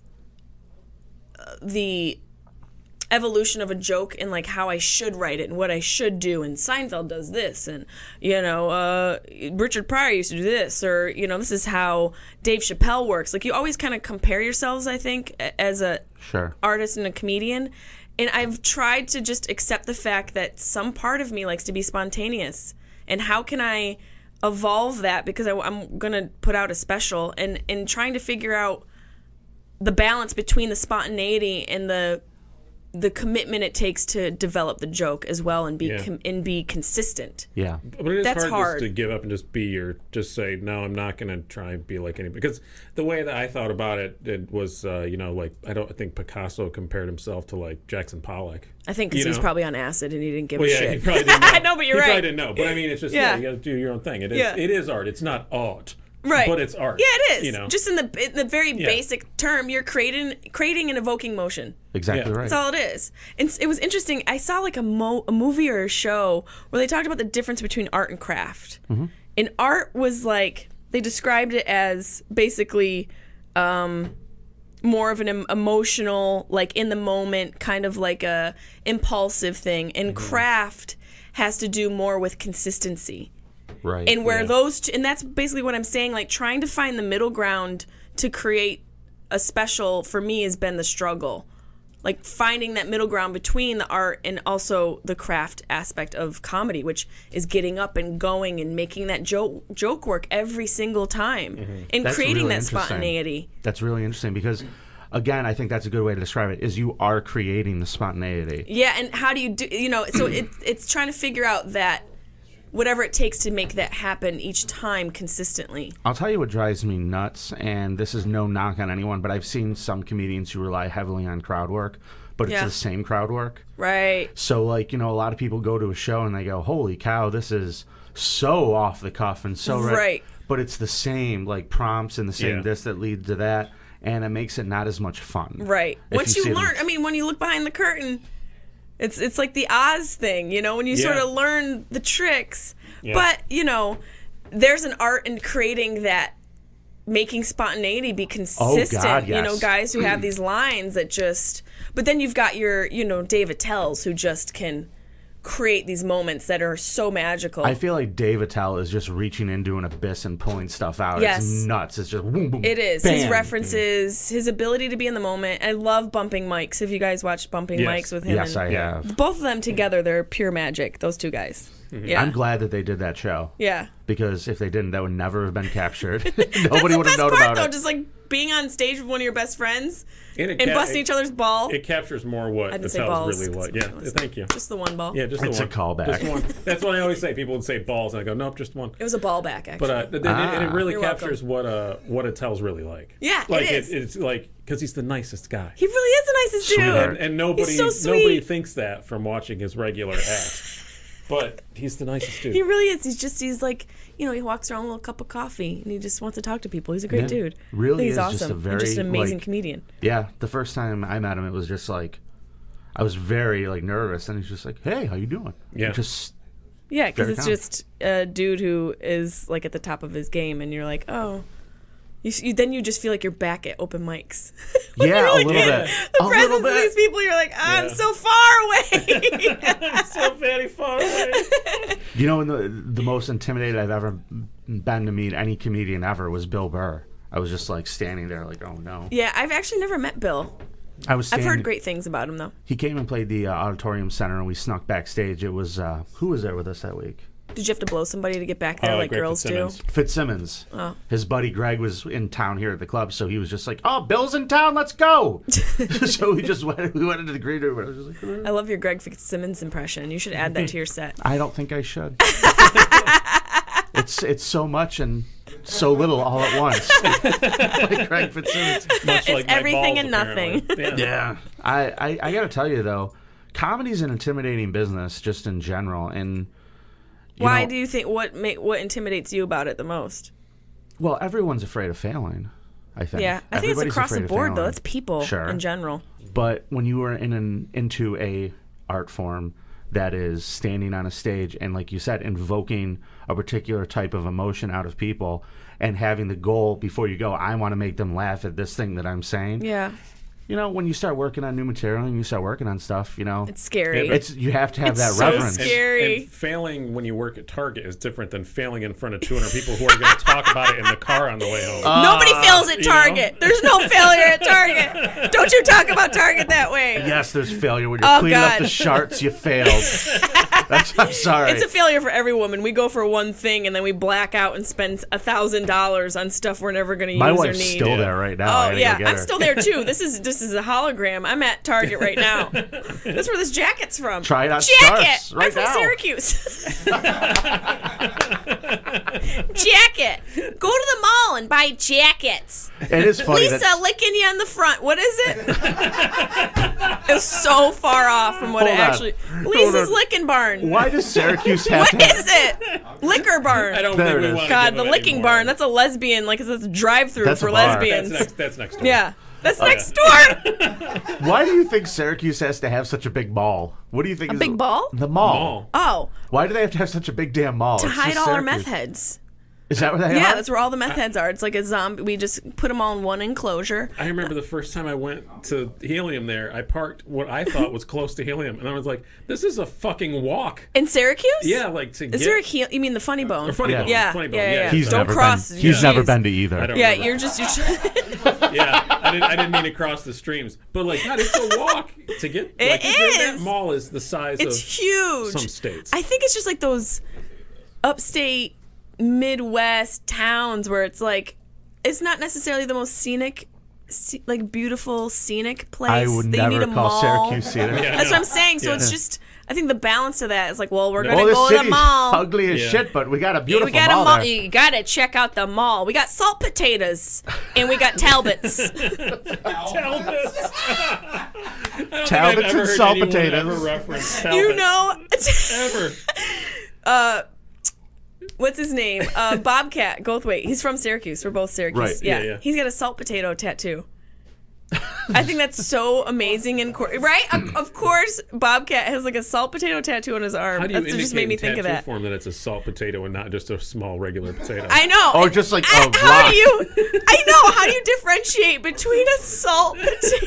uh, the evolution of a joke and like how I should write it and what I should do. And Seinfeld does this, and you know, uh, Richard Pryor used to do this, or you know, this is how Dave Chappelle works. Like you always kind of compare yourselves, I think, a- as a Sure. artist and a comedian. And I've tried to just accept the fact that some part of me likes to be spontaneous. And how can I evolve that? Because I, am going to put out a special, and, and trying to figure out the balance between the spontaneity and the the commitment it takes to develop the joke as well, and be Yeah. com- and be consistent. Yeah. But it is That's hard, hard. just to give up and just be your, just say, no, I'm not going to try and be like anybody. Because the way that I thought about it, it was, uh, you know, like, I don't I think Picasso compared himself to, like, Jackson Pollock. I think because You he was know? probably on acid and he didn't give Well, a yeah, shit. he probably didn't know. I know, but you're he right. probably didn't know. But I mean, it's just, yeah, Yeah. you got to do your own thing. It is, Yeah. it is art. It's not art. Right. But it's art. Yeah, it is. You know? Just in the in the very Yeah. basic term, you're creating creating and evoking motion. Exactly Yeah. right. That's all it is. And s- it was interesting. I saw like a, mo- a movie or a show where they talked about the difference between art and craft. And art was like, they described it as basically um, more of an em- emotional, like in the moment, kind of like a impulsive thing, and craft has to do more with consistency. Right. And where Yeah. those two, and that's basically what I'm saying, like trying to find the middle ground to create a special for me has been the struggle. Like finding that middle ground between the art and also the craft aspect of comedy, which is getting up and going and making that joke joke work every single time and That's creating really that interesting. spontaneity. That's really interesting because, again, I think that's a good way to describe it. Is you are creating the spontaneity. Yeah, and how do you do? You know, so it, it's trying to figure out that whatever it takes to make that happen each time consistently. I'll tell you what drives me nuts, and this is no knock on anyone, but I've seen some comedians who rely heavily on crowd work, but it's Yeah. the same crowd work. Right. So, like, you know, a lot of people go to a show and they go, holy cow, this is so off the cuff and so right. Right. But it's the same, like, prompts and the same Yeah. this that leads to that, and it makes it not as much fun. Right. If Once you you, see them- learn, I mean, when you look behind the curtain, it's it's like the Oz thing, you know, when you sort Yeah. of learn the tricks. Yeah. But, you know, there's an art in creating that, making spontaneity be consistent. Oh, God, You know, yes. guys who have these lines that just, but then you've got your, you know, David Tells who just can create these moments that are so magical. I feel like Dave Attell is just reaching into an abyss and pulling stuff out. Yes. It's nuts. It's just boom, boom. It is. His bam. references, his ability to be in the moment. I love Bumping Mics. If you guys watched Bumping Yes. Mics with him. Yes, and I have. both of them together, they're pure magic, those two guys. Yeah. I'm glad that they did that show. Yeah. Because if they didn't, that would never have been captured. That's Nobody the would best have known part, about though, it. just like being on stage with one of your best friends And, it and ca- busting it- each other's ball. It captures more what I the didn't say tells balls. really like. Yeah, thank you. Just the one ball. Yeah, just It's the a one. callback. Just one. That's what I always say. People would say balls, and I go, nope, just one. It was a ball back, actually. But uh, th- th- and it Ah. really You're captures what uh what it tells really like. Yeah, it like is. it's like because he's the nicest guy. he really is the nicest dude. Sweetheart. and, and nobody He's so sweet. nobody thinks that from watching his regular act. But he's the nicest dude. He really is. He's just, he's like, you know, he walks around with a little cup of coffee and he just wants to talk to people. He's a great Yeah. dude. Really he's is awesome. just a and very, just an amazing like- comedian. Yeah, the first time I met him, it was just like, I was very like nervous, and he's just like, "Hey, how you doing?" Yeah. And just Yeah, because Very it's calm. just a dude who is like at the top of his game, and you're like, oh. You, you, then you just feel like you're back at open mics. When yeah, you're a like little in bit, The a presence little of these bit. people, you're like, I'm Yeah. so far away. so very far away. You know, and the the most intimidated I've ever been to meet any comedian ever was Bill Burr. I was just like standing there, like, "Oh no." Yeah, I've actually never met Bill. I was. I've Standing, heard great things about him, though. He came and played the uh, Auditorium Center, and we snuck backstage. It was uh, who was there with us that week? Did you have to blow somebody to get back there, Oh, like Greg girls do? Fitzsimmons. Fitzsimmons. Oh. His buddy Greg was in town here at the club, so he was just like, "Oh, Bill's in town, let's go!" So we just went. We went into the green room. And I was just like, I love your Greg Fitzsimmons impression. You should add that to your set. I don't think I should. it's it's so much and so little all at once. Like Greg Fitzsimmons. Much like my everything balls, and nothing. apparently. Yeah. Yeah, I, I I gotta tell you though, comedy's an intimidating business just in general, and you Why know, do you think what ma- what intimidates you about it the most? well, everyone's afraid of failing. I think. Yeah, I think it's Everybody's across the afraid of board though. failing. It's people Sure. in general. But when you are in an into a art form that is standing on a stage and, like you said, invoking a particular type of emotion out of people and having the goal before you go, I want to make them laugh at this thing that I'm saying. Yeah, You know, when you start working on new material and you start working on stuff, you know, it's scary. Yeah, it's you have to have It's that so reverence. scary. Scary. And failing when you work at Target is different than failing in front of two hundred people who are going to talk about it in the car on the way home. Nobody fails at you know? Target. There's no failure at Target. Don't you talk about Target that way. Yes, there's failure when you're Oh, cleaning up God. the charts. You failed. That's, I'm sorry. It's a failure for every woman. We go for one thing and then we black out and spend a thousand dollars on stuff we're never going to use My or wif's need. still there right now. I Oh gotta yeah, go get I'm her. still there too. This is this is a hologram. I'm at Target right now. That's where this jacket's from. Try it on Jacket. Starks right I'm from now. Syracuse. Jacket. Go to the mall and buy jackets. It is funny. Lisa that, licking you on the front. What is it? It's so far off from what Hold it on. actually. Hold Lisa's on. licking barn. why does Syracuse have What to have is it? Liquor barn. I don't There think it we is. want to God, give the them licking any barn. more. That's a lesbian. Like it's a drive-through That's a for bar. lesbians. That's next, that's next door. Yeah, that's Oh, next door. Why do you think Syracuse has to have such a big mall? What do you think? A is big ball? The mall. Mall. Oh, Why do they have to have such a big damn mall? to It's hide just all our Syracuse. meth heads. Is that where they Yeah, are? that's where all the meth heads are. It's like a zombie. We just put them all in one enclosure. I remember the first time I went to Helium there, I parked what I thought was close to Helium, and I was like, this is a fucking walk. In Syracuse? Yeah, like to Is get... there a heel? You mean the Funny Bone? Or Funny Yeah. Bone. Yeah, Funny Bone. yeah, Yeah, yeah. He's Don't never cross been. your He's never G's. been to either. I don't Yeah, remember. you're just. You're Yeah, I didn't, I didn't mean to cross the streams. But, like, God, it's a walk to get... It like, That is. mall is the size It's of huge. some states. I think it's just like those upstate Midwest towns where it's like it's not necessarily the most scenic, sce- like beautiful scenic place. I would that you never need a call mall. Syracuse scenic. Yeah. That's what I'm saying. So Yeah. it's just I think the balance of that is like, well, we're No. gonna Well, this go to the city's mall. ugly as Yeah. shit, but we got a Yeah, beautiful we got mall a mall. there. You gotta check out the mall. We got salt potatoes and we got Talbots. Talbots. Talbots and salt potatoes. Ever reference Talbots. You know, Ever. what's his name? Uh, Bobcat Goldthwait. He's from Syracuse. We're both Syracuse. Right. Yeah. Yeah, yeah. He's got a salt potato tattoo. I think that's so amazing and cor- right. Of, of course, Bobcat has like a salt potato tattoo on his arm. How do you That indicate just made me in think of tattoo that. form that it's a salt potato and not just a small regular potato? I know. Or just like I- a how rock. do you? I know. How do you differentiate between a salt potato?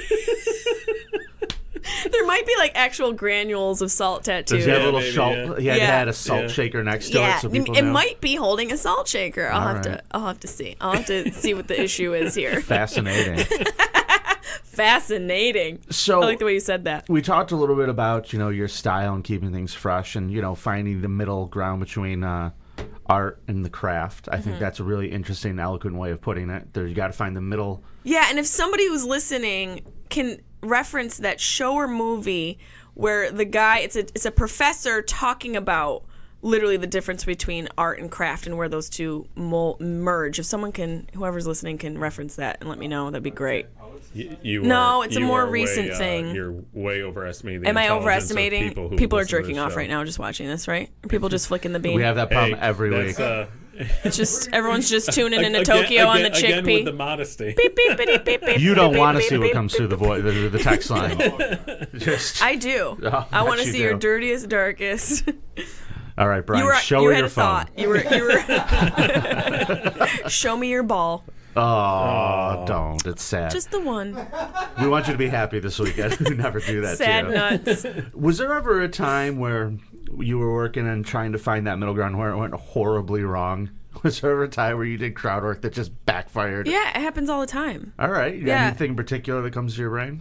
There might be like actual granules of salt tattoo. Does he have a Yeah, little maybe, salt? yeah. He had, Yeah. had a salt Yeah. shaker next to Yeah, it, so it, people it know. might be holding a salt shaker. I'll All have right. to. I'll have to see. I'll have to see what the issue is here. Fascinating. Fascinating. So I like the way you said that. we talked a little bit about, you know, your style and keeping things fresh and, you know, finding the middle ground between uh, art and the craft. I Mm-hmm. think that's a really interesting, eloquent way of putting it. There, you got to find the middle. Yeah, and if somebody who's listening can reference that show or movie where the guy, it's a it's a professor talking about literally the difference between art and craft and where those two mol- merge. If someone can, whoever's listening can reference that and let me know, that'd be great. You, you No, are- it's a you more are way, recent uh, thing. You're way overestimating the Am I intelligence of overestimating? people, who People are listen to jerking this off show. right now just watching this, right? Are people just flicking the bean? We have that problem Hey, every that's, week. Uh, It's just everyone's just tuning into again- Tokyo on the again- Again chickpea. with the modesty. Beep, beep, beep, beep, beep, you don't beep, want to beep, see what beep, comes beep, through the, vo- the, the text line. Just I do. Oh, I want bet to you see your do. dirtiest, darkest. All right, Brian, You were. show you her had your a phone. thought. You were. You were. Show me your ball. Oh, don't. It's sad. Just the one. we want you to be happy this weekend. We never do that Sad to you. nuts. Was there ever a time where you were working and trying to find that middle ground where it went horribly wrong? Was there ever a time where you did crowd work that just backfired? Yeah, it happens all the time. All right. You got Yeah. anything in particular that comes to your brain?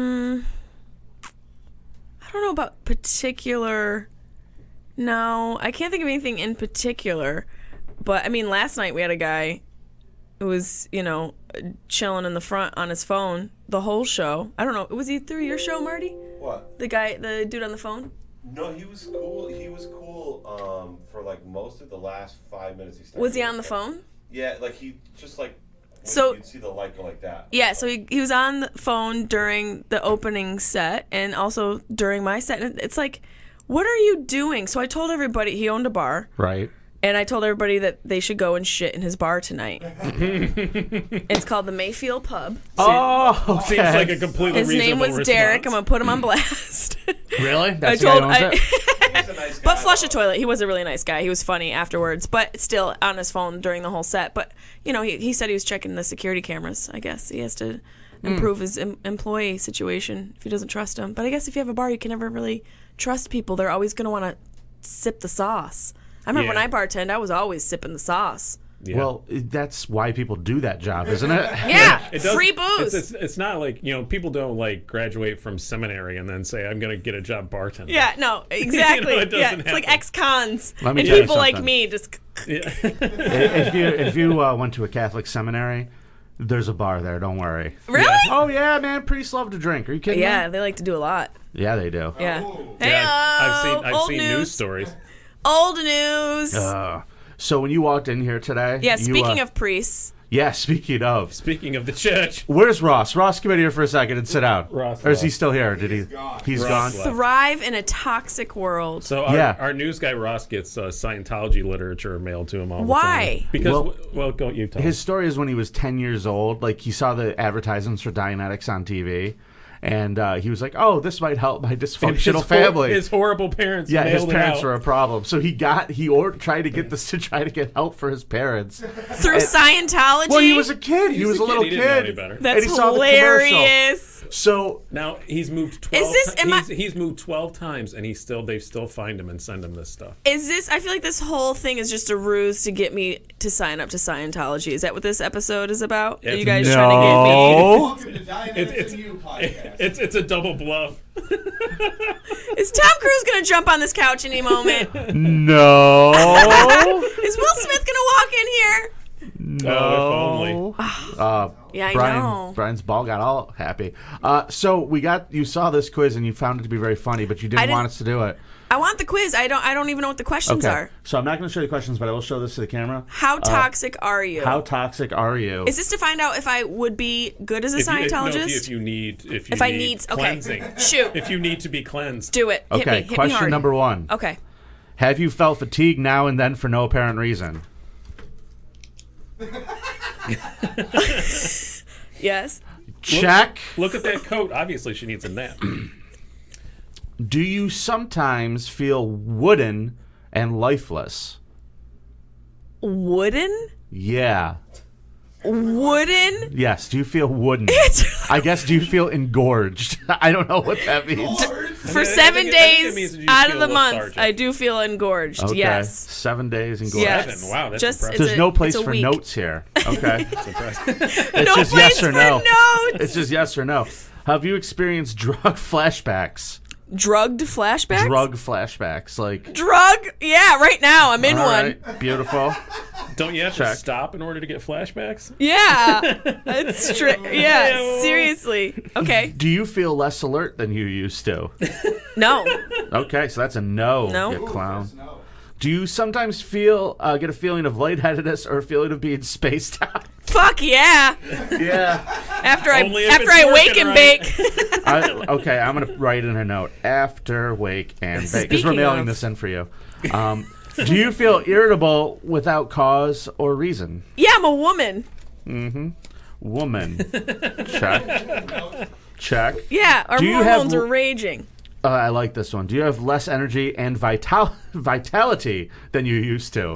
I don't know about particular. No, I can't think of anything in particular. But I mean, last night we had a guy who was, you know, chilling in the front on his phone the whole show. I don't know. Was he through your show, Marty? What? The guy, the dude on the phone? No, he was cool. He was cool um, for like most of the last five minutes. He started Was he on the phone? Yeah, like he just like So- you'd see the light go like that. Yeah, so he, he was on the phone during the opening set and also during my set. And it's like, what are you doing? So I told everybody he owned a bar. Right. And I told everybody that they should go and shit in his bar tonight. It's called the Mayfield Pub. Oh, okay. Seems like a completely His name reasonable was Derek. I'm response. going to put him on blast. Really? I That's told the guy who I, owns it? He's a nice guy. But flush a though. toilet. He was a really nice guy. He was funny afterwards, but still on his phone during the whole set. But, you know, he, he said he was checking the security cameras. I guess he has to improve his em- employee situation if he doesn't trust them. But I guess if you have a bar, you can never really trust people. They're always going to want to sip the sauce. I remember Yeah. when I bartend, I was always sipping the sauce. Yeah. Well, that's why people do that job, isn't it? Yeah, It does- free booze. It's, it's, it's not like, you know, people don't like graduate from seminary and then say, I'm going to get a job bartending. Yeah, no, exactly. it yeah, doesn't it's like happen. ex-cons. Let me And tell you people like something. me just... Yeah. if you if you uh, went to a Catholic seminary, there's a bar there. Don't worry. Really? Oh yeah, man. Priests love to drink. Are you kidding Yeah, me? they like to do a lot. Yeah, they do. Yeah. Yeah, Hey, I've seen, I've old seen news. news stories. Old news. Uh, so when you walked in here today, yeah, you, speaking uh, of priests, yeah, speaking of, Speaking of the church, where's Ross? Ross, come in here for a second and sit down. Ross or is he left. still here? Did he? He's Ross gone. left. thrive in a toxic world. So our, Yeah. our news guy Ross gets uh, Scientology literature mailed to him all the Why? time. Because Well- well, well go you tell His story is when he was ten years old. Like he saw the advertisements for Dianetics on T V, and uh, he was like, "Oh, this might help my And dysfunctional his hor- family." his horrible parents. yeah, his mailed it parents out. were a problem. So he got he or tried to get this to try to get help for his parents. Through Scientology. Well, he was a kid. He, He was, was a little He didn't know any kid. better. That's and he saw the commercial. hilarious. So Now he's moved twelve. Is this- ti- am I- he's, he's moved twelve times, and he still they still find him and send him this stuff. Is this? I feel like this whole thing is just a ruse to get me to sign up to Scientology. Is that what this episode is about? Are you It's- guys no. trying to get me? Welcome to Diane It's and it's, You podcast. it's it's a double bluff. Is Tom Cruise gonna jump on this couch any moment? no, Is Will Smith gonna walk in here? no. Uh, Yeah, I Brian, know. Brian's ball got all happy. Uh, so we got you saw this quiz and you found it to be very funny, but you didn't, I didn't- want us to do it. I want the quiz. I don't. I don't even know what the questions Okay. are. So I'm not going to show you the questions, but I will show this to the camera. How toxic are you? How toxic are you? Is this to find out if I would be good as a If you, if, no, Scientologist? if, you, if you need if you If I need need- okay. cleansing. Shoot. If you need to be cleansed. Do it. Hit okay, me. Hit me question hard. number one. Okay. Have you felt fatigue now and then for no apparent reason? Yes. Check. Look at that coat. Obviously, she needs a nap. Do you sometimes feel wooden and lifeless? Wooden. Yeah. Wooden. Yes. Do you feel wooden? It's I guess, do you feel engorged? I don't know what that means. for I seven think it- I think it means days that you out of feel the month. lethargic. I do feel engorged. Okay. Yes. Seven days engorged. Yes. Seven. Wow, that's Just, impressive. it's There's a- no place it's a for week. notes here. Okay. It's No just place yes or for no. notes. It's just yes or no. Have you experienced drug flashbacks? Drugged flashbacks. Drug flashbacks, like. Drug. Yeah. Right now, I'm in All one. right, beautiful. Don't you have Check. to stop in order to get flashbacks? Yeah. That's true. Yeah. Seriously. Okay. Do you feel less alert than you used to? No. Okay, so that's a no. No. You clown. Yes, no. Do you sometimes feel uh, get a feeling of lightheadedness or a feeling of being spaced out? Fuck yeah. Yeah. After I Only if after it's I wake working and right. bake. I, okay, I'm gonna write in a note after wake and bake because we're Speaking mailing of- this in for you. Um, do you feel irritable without cause or reason? Yeah, I'm a woman. Woman. Check. Check. Yeah, our Do you have hormones w- are raging. Uh, I like this one. Do you have less energy and vital vitality than you used to?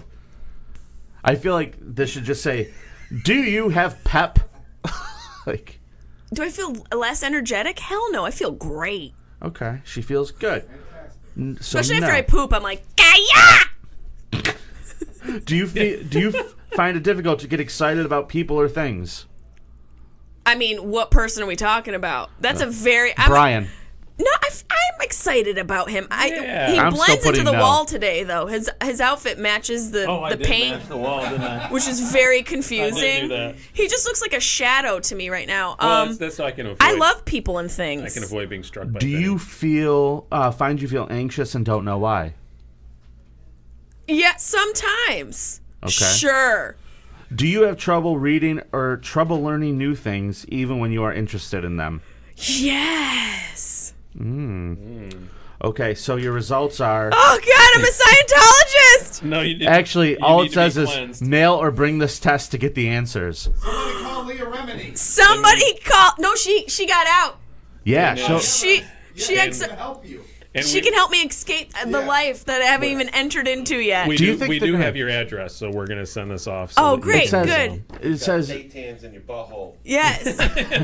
I feel like this should just say, "Do you have pep?" Like, Do I feel less energetic? Hell no, I feel great. okay, she feels good. N- So Especially no. after I poop, I'm like, Kaya! Do you feel, do you f- find it difficult to get excited about people or things? I mean, what person are we talking about? That's a very I'm, Brian. No, I, am excited about him. I Yeah. he I'm still blends into putting the no. wall today, though. His his outfit matches the Oh, I the did paint, match the wall, didn't I? which is very confusing. that. He just looks like a shadow to me right now. Well, Um, that's, that's how I can avoid. I love people and things. I can avoid being struck by. Do you lightning. feel uh, find you feel anxious and don't know why? Yeah, sometimes. Okay. Sure. Do you have trouble reading or trouble learning new things even when you are interested in them? Yes. Okay, so your results are Oh God, I'm a Scientologist. No, you didn't. actually you all need it to be says is cleansed. mail or bring this test to get the answers. Somebody call Leah Remini. Somebody call. No, she she got out. Yeah, Yeah. she'll, She she Yeah, ex- to help you. And she we, can help me escape the Yeah. life that I haven't even entered into yet. We Do do, you think we they're do gonna- have your address, so we're gonna send this off. So Oh, that you great, it says, good. It says Tans in your butthole. Yes.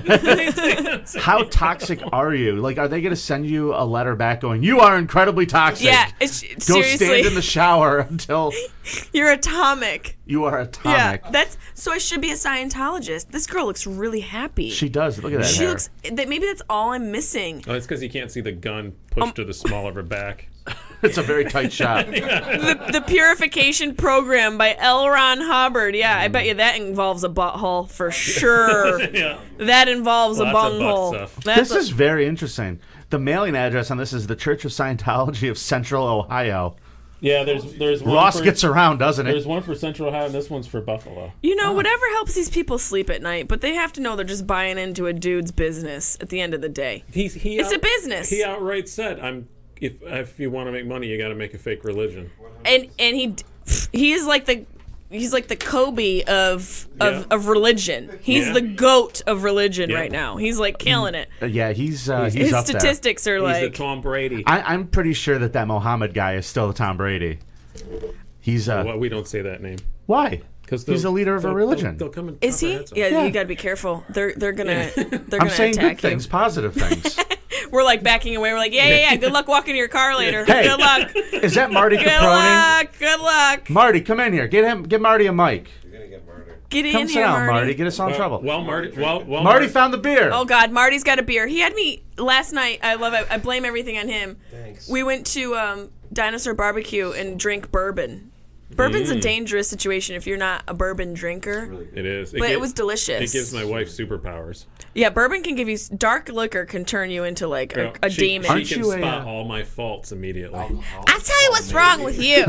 how toxic are you? Like, are they going to send you a letter back going, "You are incredibly toxic"? Yeah. It's, Go seriously, stand in the shower until you're atomic. you are atomic. Yeah. That's so. I should be a Scientologist. This girl looks really happy. She does. Look at that She hair. looks. That maybe that's all I'm missing. Oh, it's because you can't see the gun pushed Um, to the small of her back. It's a very tight shot. The, the purification program by L. Ron Hubbard. Yeah, I bet you that involves a butthole for sure. Yeah. That involves a Lots of butt bunghole. stuff. That's This is very interesting. The mailing address on this is the Church of Scientology of Central Ohio. Yeah, there's there's one Ross for, gets around, doesn't there's it? one for Central Ohio, and this one's for Buffalo. You know, whatever helps these people sleep at night, but they have to know they're just buying into a dude's business at the end of the day. He's he. It's a out- business. He outright said, "I'm if if you want to make money, you got to make a fake religion." And and he he is like the he's like the Kobe of of, Yeah. of religion. He's Yeah. the goat of religion Yeah. right now. He's like killing it. Uh, yeah, he's uh, he's His up there. statistics are He's like the Tom Brady. I, I'm pretty sure that that Mohammed guy is still Tom Brady. He's uh, well, we don't say that name. why? Because He's a leader of a religion. They'll, they'll come and Is chop our he? heads off. Yeah, Yeah. you got to be careful. They're they're gonna they're I'm gonna saying good attack you. things, positive things. We're like backing away. We're like, yeah, yeah, yeah. Good luck walking to your car later. Hey. Good luck. Is that Marty Good Caproni? luck. Good luck. Marty, come in here. Get him. Get Marty a mic. You're gonna get murdered. Get in Come sit here, down, Marty. Marty. Get us on Well, trouble. well, Marty. Well, well, Marty found the beer. Oh God, Marty's got a beer. He had me last night. I love it. I blame everything on him. Thanks. We went to um, Dinosaur Barbecue and drink bourbon. Bourbon's a dangerous situation if you're not a bourbon drinker. Really good. It is. But it gi- was delicious. It gives my wife superpowers. Yeah, bourbon can give you dark liquor can turn you into like a, Yeah, a she, demon. She Aren't can you a, spot uh, all my faults immediately. I'll tell you what's wrong with you.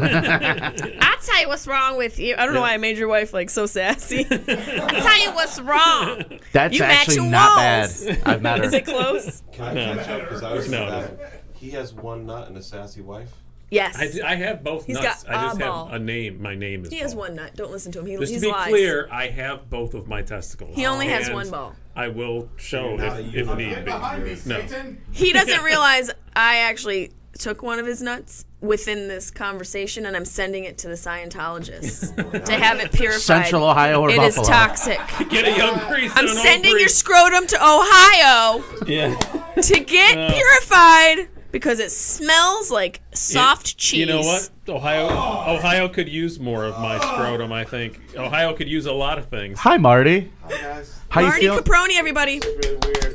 I'll tell you what's wrong with you. I don't know why I made your wife like so sassy. I'll tell you what's wrong. That's You match actually your not walls. bad. I've met her. Is it close? Can I catch up? Because I was No. no. He has one nut and a sassy wife. Yes. I, d- I have both He's nuts. got I just a ball. have a name. My name is. He has Paul. one nut. Don't listen to him. He, Just he's to be lies. clear, I have both of my testicles. He only has And one ball. I will show Now if, you- if need Get be. behind me, No. Satan. He doesn't realize I actually took one of his nuts within this conversation, and I'm sending it to the Scientologists to have it purified. Central Ohio or It is Buffalo? toxic. Get a young priest. I'm and an old sending your priest. scrotum to Ohio Yeah. to get purified because it smells like soft cheese. You know what? Ohio, Ohio could use more of my scrotum. I think Ohio could use a lot of things. Hi, Marty. Hi guys. How Marty you feel? Caproni, everybody. Really weird.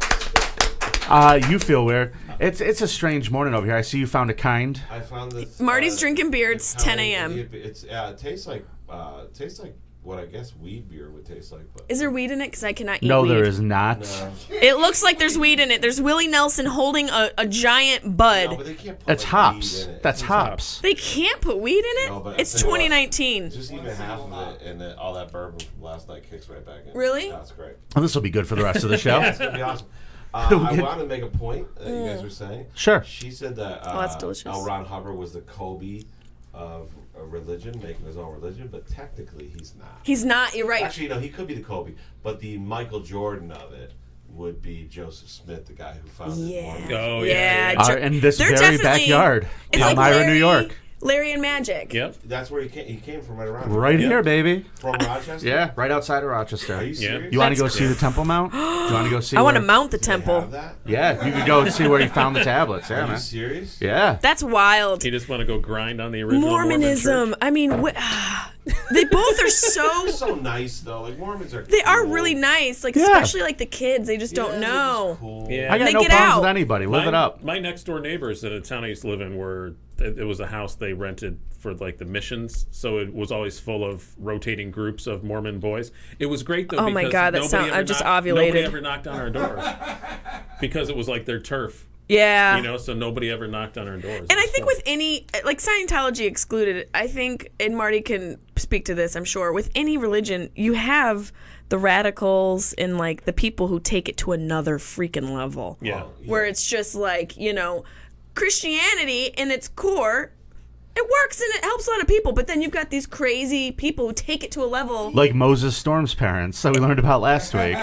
Thanks. Uh, you feel weird. It's it's a strange morning over here. I see you found a kind. I found this. Marty's uh, drinking beer. It's Italian- ten a.m. It's uh, it tastes like uh, it tastes like what I guess weed beer would taste like. But Is there weed in it? Because I cannot eat No, weed. there is not. no, It looks like there's weed in it. There's Willie Nelson holding a, a giant bud. no, but they can't put That's like, hops. weed in it. That's hops. They can't put weed in it? No, but I It's tell you what, twenty nineteen. Just even half of it, and then all that bourbon from last night kicks right back in. Really? That's great. Well, this will be good for the rest of the show. It's gonna be awesome. Uh, I wanted to make a point that you guys were saying. Sure. She said that uh, Oh, that's delicious. L. Ron Hubbard was the Kobe of a religion, making his own religion, but technically he's not. He's not. You're right. Actually, no, he could be the Kobe, but the Michael Jordan of it would be Joseph Smith, the guy who founded Yeah. Mormon. Oh yeah. yeah. Are in this They're very definitely- backyard, It's like Elmira, Larry, New York. Larry and Magic. Yep. That's where he came. He came from right around. Right Yeah. here, baby. From Rochester. Yeah, right outside of Are Rochester. you Yeah. serious? You want to go That's see the Temple Mount? Do you want to go see? I want to where- mount the They temple. have that? Yeah, you could go and see where he found the tablets. Yeah, Are you man. serious? Yeah. That's wild. You just want to go grind on the original Mormonism. Mormon church. I mean, wh- they both are so. So nice though. Like Mormons are. They are cool. really nice. Like Yeah. especially like the kids. They just Yeah, don't they're just know. Cool. Yeah. I got They no get problems out. with anybody. Live my, it up. My next door neighbors in a town I used to live in were it, it was a house they rented for like the missions, so it was always full of rotating groups of Mormon boys. It was great though. Oh my because God, that nobody sound- ever I've just knocked- Nobody ovulated. ever knocked on our doors because it was like their turf, Yeah. you know. So nobody ever knocked on our doors. And I think with any, like Scientology excluded, I think, and Marty can speak to this, I'm sure, with any religion, you have the radicals and like the people who take it to another freaking level. yeah. Where it's just like, you know, Christianity in its core, it works and it helps a lot of people, but then you've got these crazy people who take it to a level. Like Moses Storm's parents that we learned about last week.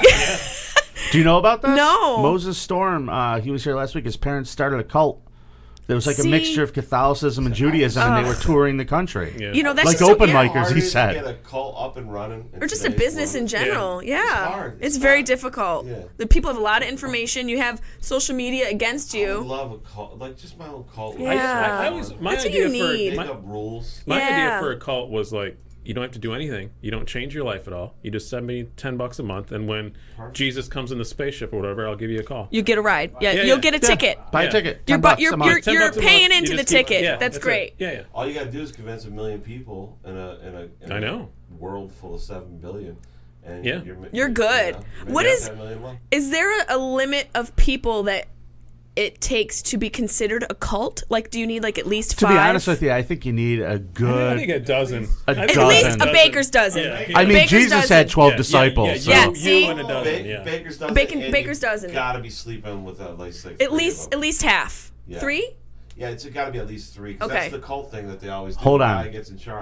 Do you know about that? No. Moses Storm, uh, he was here last week. His parents started a cult. There was like See? a mixture of Catholicism and Judaism, and they were touring the country. Yeah. You know, that's Like just so- open yeah. micers, Hard he it is to said. Get a cult up and running. in Or just a today's business in world. general. Yeah. It's hard. It's It's very not- difficult. Yeah. The people have a lot of information. You have social media against I would you. love a cult, like just my own cult. Yeah. I, I always my That's what idea you for need. Make my, up rules. my Yeah. idea for a cult was like you don't have to do anything. You don't change your life at all. You just send me ten bucks a month, and when Jesus comes in the spaceship or whatever, I'll give you a call. You get a ride. Yeah, Yeah, you'll yeah. get a Yeah. ticket. Buy Yeah. a ticket. You're, ten bu- bucks you're, a month. you're, ten you're bucks a paying month, into you the just keep- ticket. yeah, that's it. great. Yeah, yeah. All you gotta do is convince a million people in a in a, in I a know. world full of seven billion. And Yeah. you're, ma- You're good. You know, What maybe is- ten million more. Is there a, a limit of people that it takes to be considered a cult? Like, do you need like at least To five? be honest with you, I think you need a I good. think a dozen. A I think At dozen. least a baker's dozen. Yeah. I mean, Baker's Jesus dozen. had twelve Yeah, disciples. Yeah, so. yeah, Yeah, you, see? you and a dozen. Ba- Yeah. Baker's dozen. Bacon- and Baker's you dozen. Gotta be sleeping with at least like At three least of them. at least half. Yeah. Three? Yeah, it's got to be at least three. 'Cause Okay. That's the cult thing that they always do. Hold the on. guy gets in charge.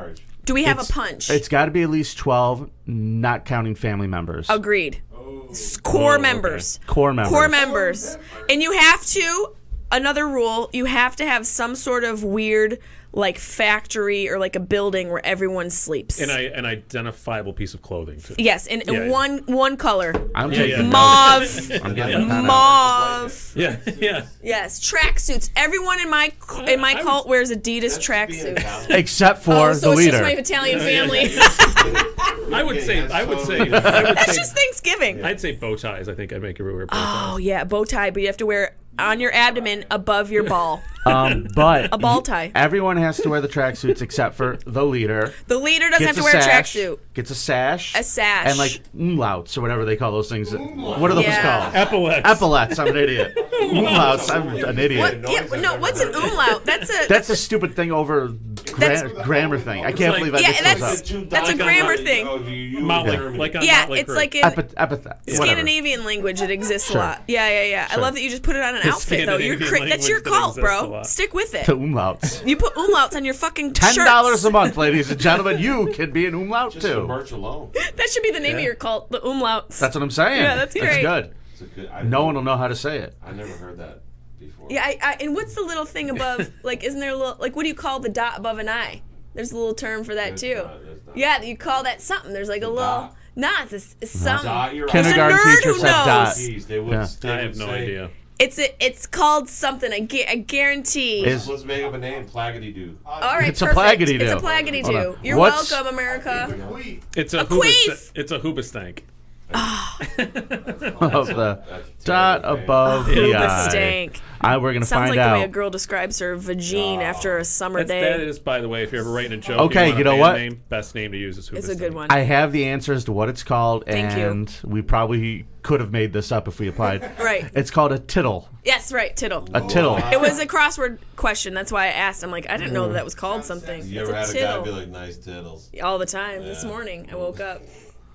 Do we have It's- a punch? It's got to be at least twelve, not counting family members. Agreed. S- Core okay. members. Core members. Core members. And you have to, another rule, you have to have some sort of weird, like, factory or like a building where everyone sleeps. And I, an identifiable piece of clothing too. yes, in, in Yeah, yeah. one one color. I'm Yeah, taking yeah. Mauve. I'm getting that out. Mauve. Yeah, yeah. Yes, tracksuits. Everyone in my in my I cult wears Adidas That's being tracksuits. Italian. Except for Oh, the so it's leader. just my Italian family. I would say, that's I would say, totally- I would That's say, just Thanksgiving. I'd say bow ties. I think I'd make you wear bow ties. Oh yeah, bow tie, but you have to wear it on your abdomen above your ball. Um, but A ball tie. everyone has to wear the tracksuits except for the leader. The leader doesn't have Gets to wear a sash, tracksuit. Gets a sash. A sash. And like umlauts or whatever they call those things. What are those Yeah. called? Epaulets. Epaulets. I'm an idiot. Umlauts. I'm an idiot. What? Yeah, I've no, never what's an heard of. umlaut? That's a That's a stupid thing over That's- gra- grammar thing. I can't like- believe I Yeah, mixed that's- those up. Two that's a dots grammar on it. thing. Oh, you- you- Motley, Germany. like a yeah. Motley It's Crue. like in Epi- epithet. Whatever. Scandinavian language. It exists Sure. a lot. Yeah, yeah, yeah. I love that you just put it on an outfit though. You're Scandinavian cra- that's your language that cult, exists a bro. lot. Stick with it. The umlauts. You put umlauts on your fucking Ten shirts. dollars a month, ladies and gentlemen. You can be an umlaut Just the too. merch alone. That should be the name of your cult, the umlauts. That's what I'm saying. Yeah, that's great. good. It's a good, I No one will know how to say it. I never heard that before. Yeah, I, I, and what's the little thing above? Like, isn't there a little like what do you call the dot above an eye? There's a little term for that There's too. not- there's not. Yeah, you call that something. There's like a little. dot. Nah, it's, a, it's some. Dot your Kindergarten There's a nerd teacher who said dot. knows. Jeez, they would, Yeah. they I would have no say, idea. It's a, it's called something. I, gu- I guarantee. Is- Let's make up a name. Plaggity Doo. All right, It's a perfect. plaggity It's a do. plaggity Hold do. on. You're What's- welcome, America. Wheat. It's a, A hoobastank. queef. It's a hoobastank. Of the That's a dot terrible name. above the eye. Stank. I, we're gonna Sounds find like the way a out. girl describes her vagine after a summer That's, day. that is, by the way, if you're ever writing a joke. Okay, you, want you a know band what? Name, best name to use is hoobastank. It's a good one. I have the answers to what it's called, Thank you. and we probably could have made this up if we applied. Right. It's called a tittle. Yes, right. Tittle. A tittle. It was a crossword question. That's why I asked. I'm like, I didn't know that, that was called something. You It's ever a had a guy tittle. be like, nice tittles? All the time. This Yeah. morning, I woke up.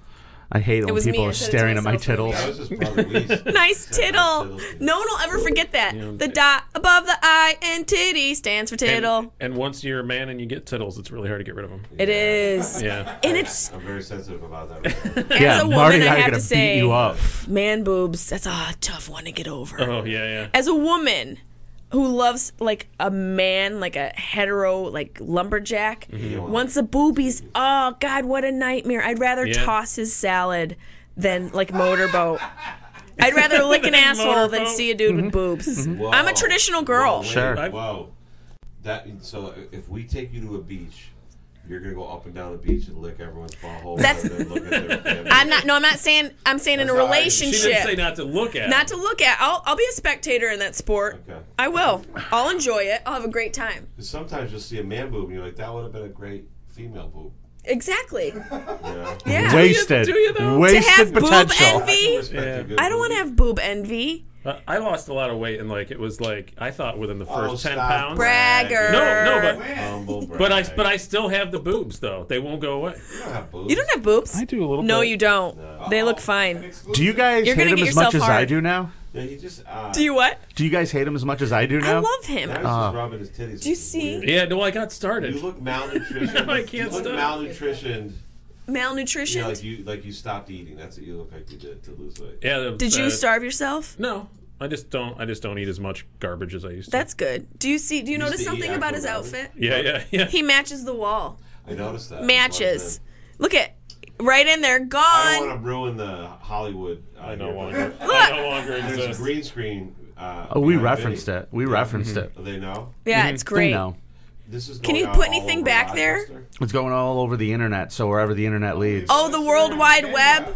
I hate it when was me. people I are said it to staring at my myself. tittles. That was just probably Weez. Nice tittle. tittles. No one will ever forget that. The dot above the I and titty stands for tittle. And, and once you're a man and you get tittles, it's really hard to get rid of them. It is. Yeah. And it's I'm very sensitive about that. Right now. as Yeah, a woman, Marty and I I are have gonna to say, beat you up. man boobs. That's a tough one to get over. Oh yeah, yeah. As a woman who loves like a man, like a hetero, like lumberjack, once the boobies, oh God, what a nightmare! I'd rather Yeah. toss his salad than like motorboat. I'd rather lick an asshole than Motorboat. see a dude with boobs. Whoa. I'm a traditional girl. Whoa, wait, Sure. Whoa. That so if we take you to a beach, you're gonna go up and down the beach and lick everyone's butthole. That's- and then look at their family. I'm not. No, I'm not saying. I'm saying in a That's all right. She She relationship. didn't say not to look at. Not to look at. I'll, I'll be a spectator in that sport. Okay. I will. I'll enjoy it. I'll have a great time. 'Cause sometimes you'll see a man boob and you're like, that would have been a great female boob. Exactly. You know? Yeah. Wasted. Do you, though? Wasted To have boob potential. envy? I can respect Yeah. a good I don't boob. want to have boob envy. Uh, I lost a lot of weight and like it was like I thought within the Oh, first ten stop. pounds. Bragger. No, no, but Humble but I brag. but I still have the boobs though. They won't go away. You don't have boobs. You don't have boobs. I do a little No, bit. you don't. They look fine. Do you guys You're hate gonna him get as much yourself as I hard. do now? Yeah, he just. Uh, Do you what? Do you guys hate him as much as I do I now? love him. Now he's Uh, just rubbing his titties. Do you It's see? weird. Yeah, no, I got started. You look malnutritioned. No, I can't you look stop. malnutritioned. Malnutrition. You know, like you like you stopped eating. That's what you look like you did to lose weight. Yeah. the- Did you uh, starve yourself? No, I just don't. I just don't eat as much garbage as I used to. That's good. Do you see? Do you Used notice to eat something about actual his garbage? outfit? yeah, yeah, yeah. He matches the wall. I noticed that. Matches. Look at right in there. I don't Gone. want to ruin the Hollywood. Uh, I no here, longer. but I no longer There's exist. a green screen. Uh, Oh, we behind referenced Vinny. it. We referenced it. Do they know? Yeah, it's They great. know. This is. Can going you on put all anything over back there? Rochester. It's going all over the internet, so wherever the internet leads. Oh, the World Wide Web.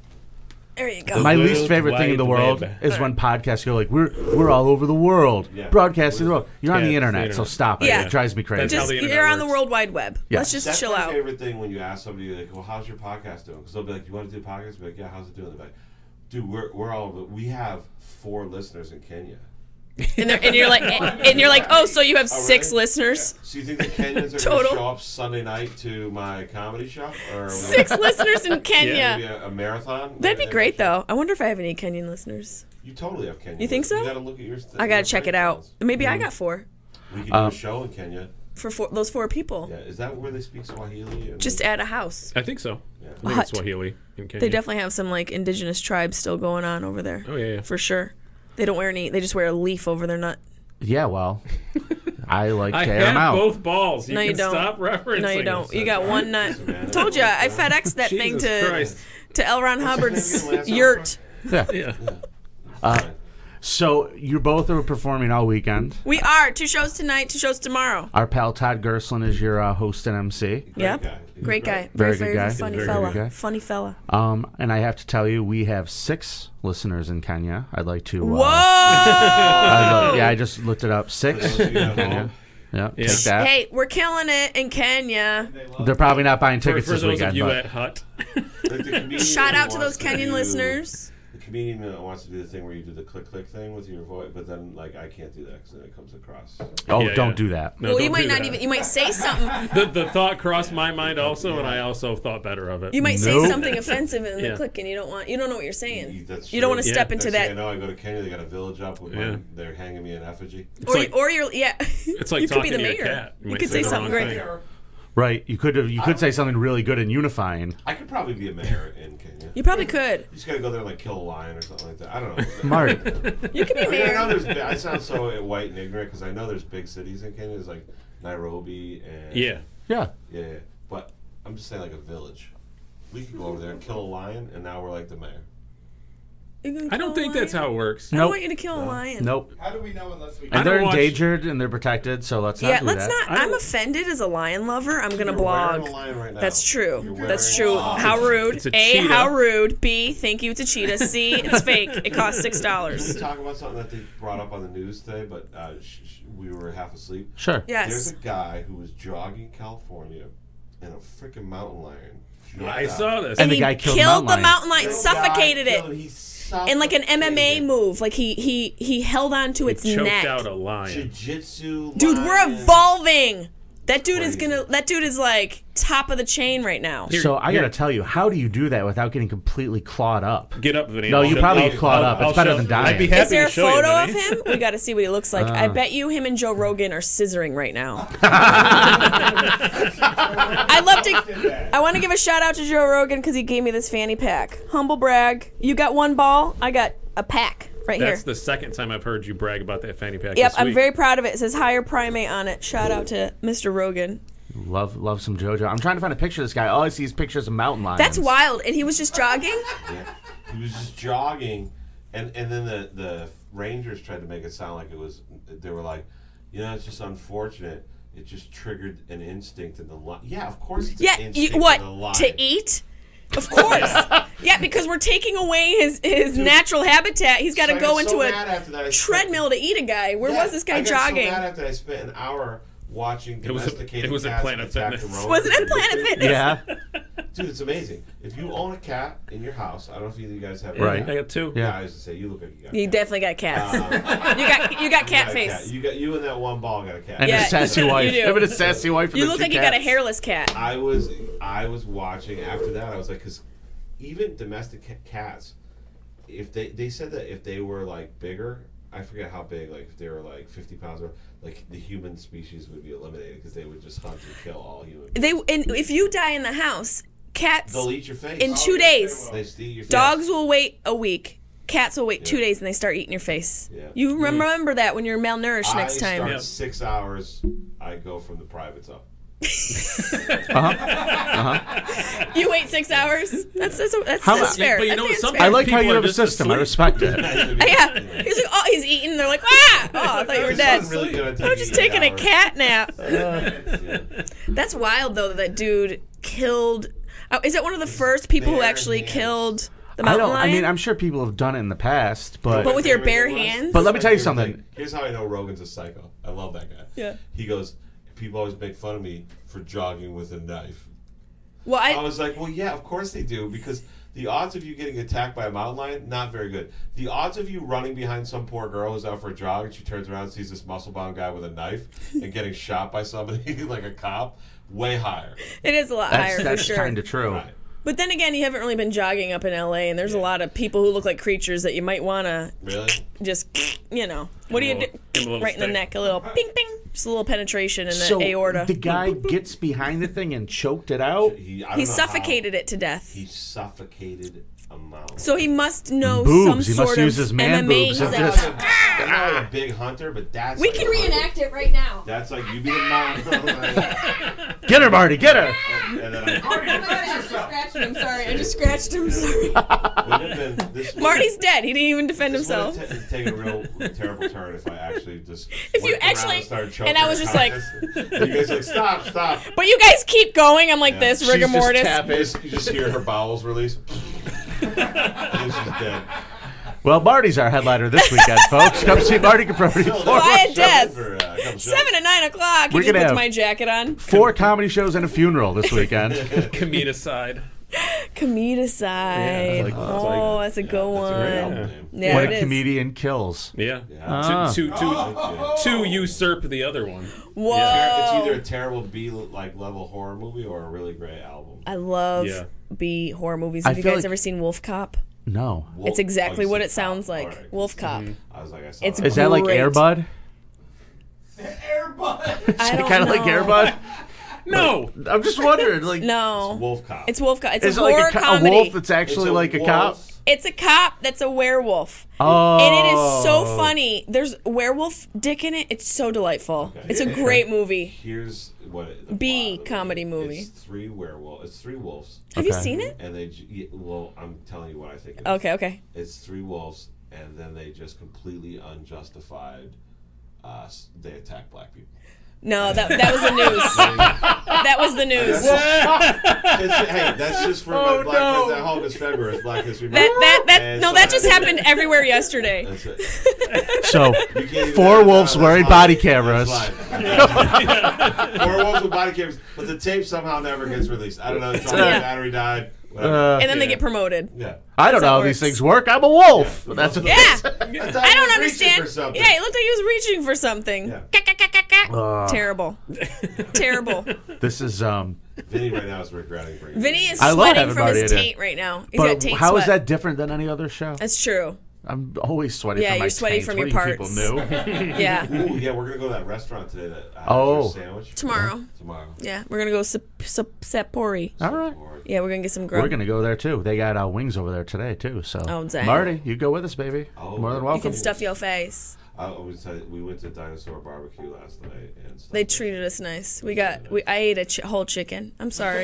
There you go. My World least favorite thing in the Wide world Web. is when podcasts go like, "We're we're all over the world, Yeah. broadcasting the world." You're on Yeah, the it's the internet, so internet. stop it. Yeah. It drives me crazy. That's how Just the internet you're on the works. World Wide Web. Yeah. Let's just That's chill my out. favorite thing when you ask somebody like, "Well, how's your podcast doing?" Because they'll be like, "You want to do a podcast?" Be like, "Yeah, how's it doing?" They're like, "Dude, we're we're all over. We have four listeners in Kenya." And, they're- and you're like, and you're like, oh, so you have six really? listeners, So you think the Kenyans are Total. going to show up Sunday night to my comedy show, or are we six listeners in maybe Kenya. a, a marathon? That'd be Maybe great, that though. I wonder if I have any Kenyan listeners. You totally have Kenya. You think so? You got to look at your. I gotta check it out. Maybe Mm-hmm. I got four. We could do Uh, a show in Kenya. for four, those four people. Yeah, is that where they speak Swahili? And Just at a house. I think so. Yeah. I think Hut. it's Swahili in Kenya. They definitely have some like indigenous tribes still going on over there. Oh yeah, yeah. For sure. They don't wear any. They just wear a leaf over their nut. Yeah, well, I like I to air them have out. both balls. You No, you can don't. stop referencing. No, you don't. this. You got one nut. man. Told you, I FedExed that thing Jesus to Christ. to L. Ron Hubbard's his name again, Lance yurt. Yeah. Uh, so you both are performing all weekend. We are two shows tonight, two shows tomorrow. Our pal Todd Gerslin is your uh, host and M C. Yep. guy. He's Great great. guy. Very Very, good very guy. funny Very fella. good guy. Funny fella. Um, and I have to tell you, we have six listeners in Kenya. I'd like to. Uh, Whoa! I'd lo- yeah, I just looked it up. Six. Those of you at Kenya. home, Yeah, Yeah. take that. Hey, we're killing it in Kenya. They're probably not buying For, tickets for this those weekend. of you but at Hut, like the comedian Shout who out to wants those Kenyan do- listeners. The comedian uh, wants to do the thing where you do the click click thing with your voice, but then like I can't do that because then it comes across. oh, Yeah, don't yeah. do that. no, well, you don't might do not that. even. You might say something. The, the thought crossed my mind also, and I also thought better of it. You might say Nope. something offensive in the Yeah. click, and you don't want. You don't know what you're saying. You- that's You don't true. want to Yeah. step Next into thing I that. know, I go to Kenya. They got a village up with Yeah. mine. They're hanging me in effigy. Or, like- or you're yeah. It's like you could be talking the to your mayor. cat. You You might could say say the something wrong great. thing. Right? You could have. You could say something really good and unifying. I could probably be a mayor in Kenya. You probably could. You just gotta go there and like kill a lion or something like that. I don't know. Marty. You could be I mean, I know mayor. there's. bi- I sound so white and ignorant because I know there's big cities in Kenya. There's like Nairobi and Yeah. Yeah. yeah, yeah. But I'm just saying like a village. We could go over there and kill a lion, and now we're like the mayor. You can I don't kill a think that's lion. how it works. I don't Nope. want you to kill a lion. Nope. How do we know unless we? And they're don't watch- endangered and they're protected, so let's not Yeah, do let's that. not. I I'm don't- offended as a lion lover. I'm gonna You're wearing blog. a lion right now. That's You're true. wearing That's a true. lion. How rude. It's a A, cheetah. how rude. B, thank you. It's a cheetah. C, it's fake. It costs six We dollars. talk about something that they brought up on the news today, but uh, sh- sh- we were half asleep. Sure. There's Yes. a guy who was jogging California, and a freaking mountain lion. jumped I out. saw this. And the he guy killed, killed the the mountain lion. mountain lion, This suffocated guy it. killed him. He In like an M M A suffocated. move. Like he he he held on to its He choked neck. out a lion. Jiu-jitsu. Dude, we're lion. evolving. That dude is Crazy. gonna. That dude is like top of the chain right now. Here- So I here. gotta tell you, how do you do that without getting completely clawed up? Get up, Vinny. No, I'll you show- probably I'll- get clawed I'll- up. It's I'll better show- than dying. I'd be Is happy there to a show you, photo of Vinny. him? We got to see what he looks like. I bet you him and Joe Rogan are scissoring right now. I'd love to. I want to give a shout out to Joe Rogan because he gave me this fanny pack. Humble brag. You got one ball. I got a pack right That's here. the second time I've heard you brag about that fanny pack. Yep, this I'm week. very proud of it. It says higher primate on it. Shout out to Mister Rogan. Love, love some JoJo. I'm trying to find a picture of this guy. All I see is pictures of mountain lions. That's wild. And he was just jogging. Yeah. He was just jogging, and and then the the Rangers tried to make it sound like it was. They were like, you know, it's just unfortunate. It just triggered an instinct in the lion. Yeah, of course. It's Yeah, an you, instinct in what the lion. to eat? Of course. Yeah, because we're taking away his his natural habitat. He's got to So I go got into so a mad after that I spent- treadmill to eat a guy. Where Yeah, was this guy I got jogging? So mad after I spent an hour watching It was a- domesticated it was at cats Planet attack the Fitness. rodents. Was it at Planet Fitness? Yeah. Dude, it's amazing. If you own a cat in your house, I don't know if either of you guys have. a Right. cat. I got two. Yeah. Yeah, I used to say you look like you got. a You cat. definitely got cats. Um, you got you got cat You got a face. cat. You got you and that one ball got a cat. And Yeah, a sassy you wife. do. Him and a sassy wife. You look like you got a hairless cat. I was I was watching after that. I was like, because even domestic ca- cats, if they they said that if they were like bigger, I forget how big, like if they were like fifty pounds or like the human species would be eliminated because they would just hunt and kill all human. They and if you die in the house, cats They'll eat your face. in two days. They steal your face. Dogs will wait a week. Cats will wait two Yeah. days and they start eating your face. Yeah. You remember that when you're malnourished I next time. start Yep. six hours. I go from the privates up. You wait six hours. That's that's, that's, How that's mu- fair. But you I know, think it's some- fair. I like how People you are have a just system. I asleep. respect it. Yeah, he's like, oh, he's eating. They're like, ah, oh, I thought you were This dead. one's really gonna take I'm just eight taking a hours. cat nap. Yeah. That's wild, though, that that dude killed. Oh, is that one of the first people who bare actually hands. killed the I mountain don't. I lion? mean, I'm sure people have done it in the past, but, But with your bare Favorite thing was- hands? But let me tell you My favorite something. thing- Here's how I know Rogan's a psycho. I love that guy. Yeah. He goes, people always make fun of me for jogging with a knife. well, I I, was like, well, yeah, of course they do, because the odds of you getting attacked by a mountain lion, not very good. The odds of you running behind some poor girl who's out for a jog and she turns around and sees this muscle-bound guy with a knife and getting shot by somebody like a cop, way higher. it is a lot that's, higher for that's sure. kind of true. Right. But then again, you haven't really been jogging up in L A, and there's a lot of people who look like creatures that you might want to Really? just, you know, what do you do? Give 'em a little Right in the stick. neck, a little ping, ping. Just a little penetration in the So aorta. the guy gets behind the thing and choked it out. He, I don't He know suffocated how it to death. He suffocated a mouse. So he must know Boobs. some He sort must of use his man M M A. boobs and that- just- I'm not like a big hunter, but that's We like can a hunter. reenact it right now. That's like you be the mom. Get her, Marty. Get her. and then I, I just scratched him. Sorry, I just scratched him. Sorry. wouldn't have been, this would- Marty's dead. He didn't even defend this would himself. have ta- taken a real terrible turn if I actually just. If you went around actually- and, started choking and I was her just like- conscious. And you guys are like stop, stop. But you guys keep going. I'm like Yeah. this, She's rigor just mortis. tapping. You just, you just hear her bowels release. and then she's dead. Well, Marty's our headliner this weekend, folks. Come see Marty Caproni. Still, Four, Quiet show death. for, uh, a couple shows. Seven to nine o'clock. He We're just gonna puts have- my jacket on. four comedy shows and a funeral this weekend. Comedicide. Comedicide. Yeah, like- oh, like- that's a Yeah, good that's a great one. album name. Yeah, When it a is. comedian kills. Yeah. Yeah. Ah. To, to, to, to usurp the other one. Whoa. It's either a terrible B like level horror movie or a really great album. I love Yeah. B horror movies. I Have you feel guys like- ever seen Wolf Cop? No. Wolf- It's exactly oh, you what said it sounds Cop. like. Alright. Wolf Cop. I was like, I saw It's that. Is that like Great. Airbud? Airbud. I don't Kind of know. like Airbud? No. I'm just wondering. Like, No. Wolf Cop. It's Wolf Cop. It's is a it like horror a, co- a comedy. wolf that's It's actually like a wolf. cop? It's a cop that's a werewolf. Oh. And it is so funny. There's werewolf dick in it. It's so delightful. Okay. It's a great movie. Here's what it, the B plot of the comedy movie. It's three werewolves. It's three wolves, Have you Okay. seen it? and they. j- yeah, Well, I'm telling you what I think. It is. Okay, okay. It's three wolves, and then they just completely unjustified. Uh, s- they attack black people. No, that that was the news. That was the news. It's, hey, that's just for my black friends at home. It's February. It's Black History Month. That that that And no, so that just I- happened everywhere yesterday. That's it. So, You can't even four edit wolves that. wearing That's body fine. cameras. That's fine. Four wolves with body cameras, but the tape somehow never gets released. I don't know. It's on the Yeah. battery died. Whatever. Uh, And then they Yeah. get promoted. Yeah. I don't That's how know it how these works. things work. I'm a wolf. Yeah. That's what Yeah. That's how I he don't was reaching understand. for something. Yeah, it looked like he was reaching for something. Yeah. Ka- ka- ka- ka- ka. Uh. Terrible. Terrible. This is um. Vinny right now is regretting bringing. Vinny is I love sweating having from Marty his in it. taint right now. He's got But taint how sweat. is that different than any other show? That's true. I'm always sweaty Yeah, from my you're sweaty taints. from What your do you parts. people knew? Yeah. Ooh, yeah, we're gonna go to that restaurant today. That uh, Oh. your sandwich Tomorrow. Tomorrow. Yeah, we're gonna go Sap- Sap- Sapporo. All right. Or- Yeah, we're gonna get some grub. We're gonna go there too. They got uh, wings over there today too. So, Oh, dang. Marty, you go with us, baby. Oh, More than you You welcome. can stuff your face. I always say we went to Dinosaur Barbecue last night and stuff. They treated us nice. We got. We. I ate a ch- whole chicken. I'm sorry.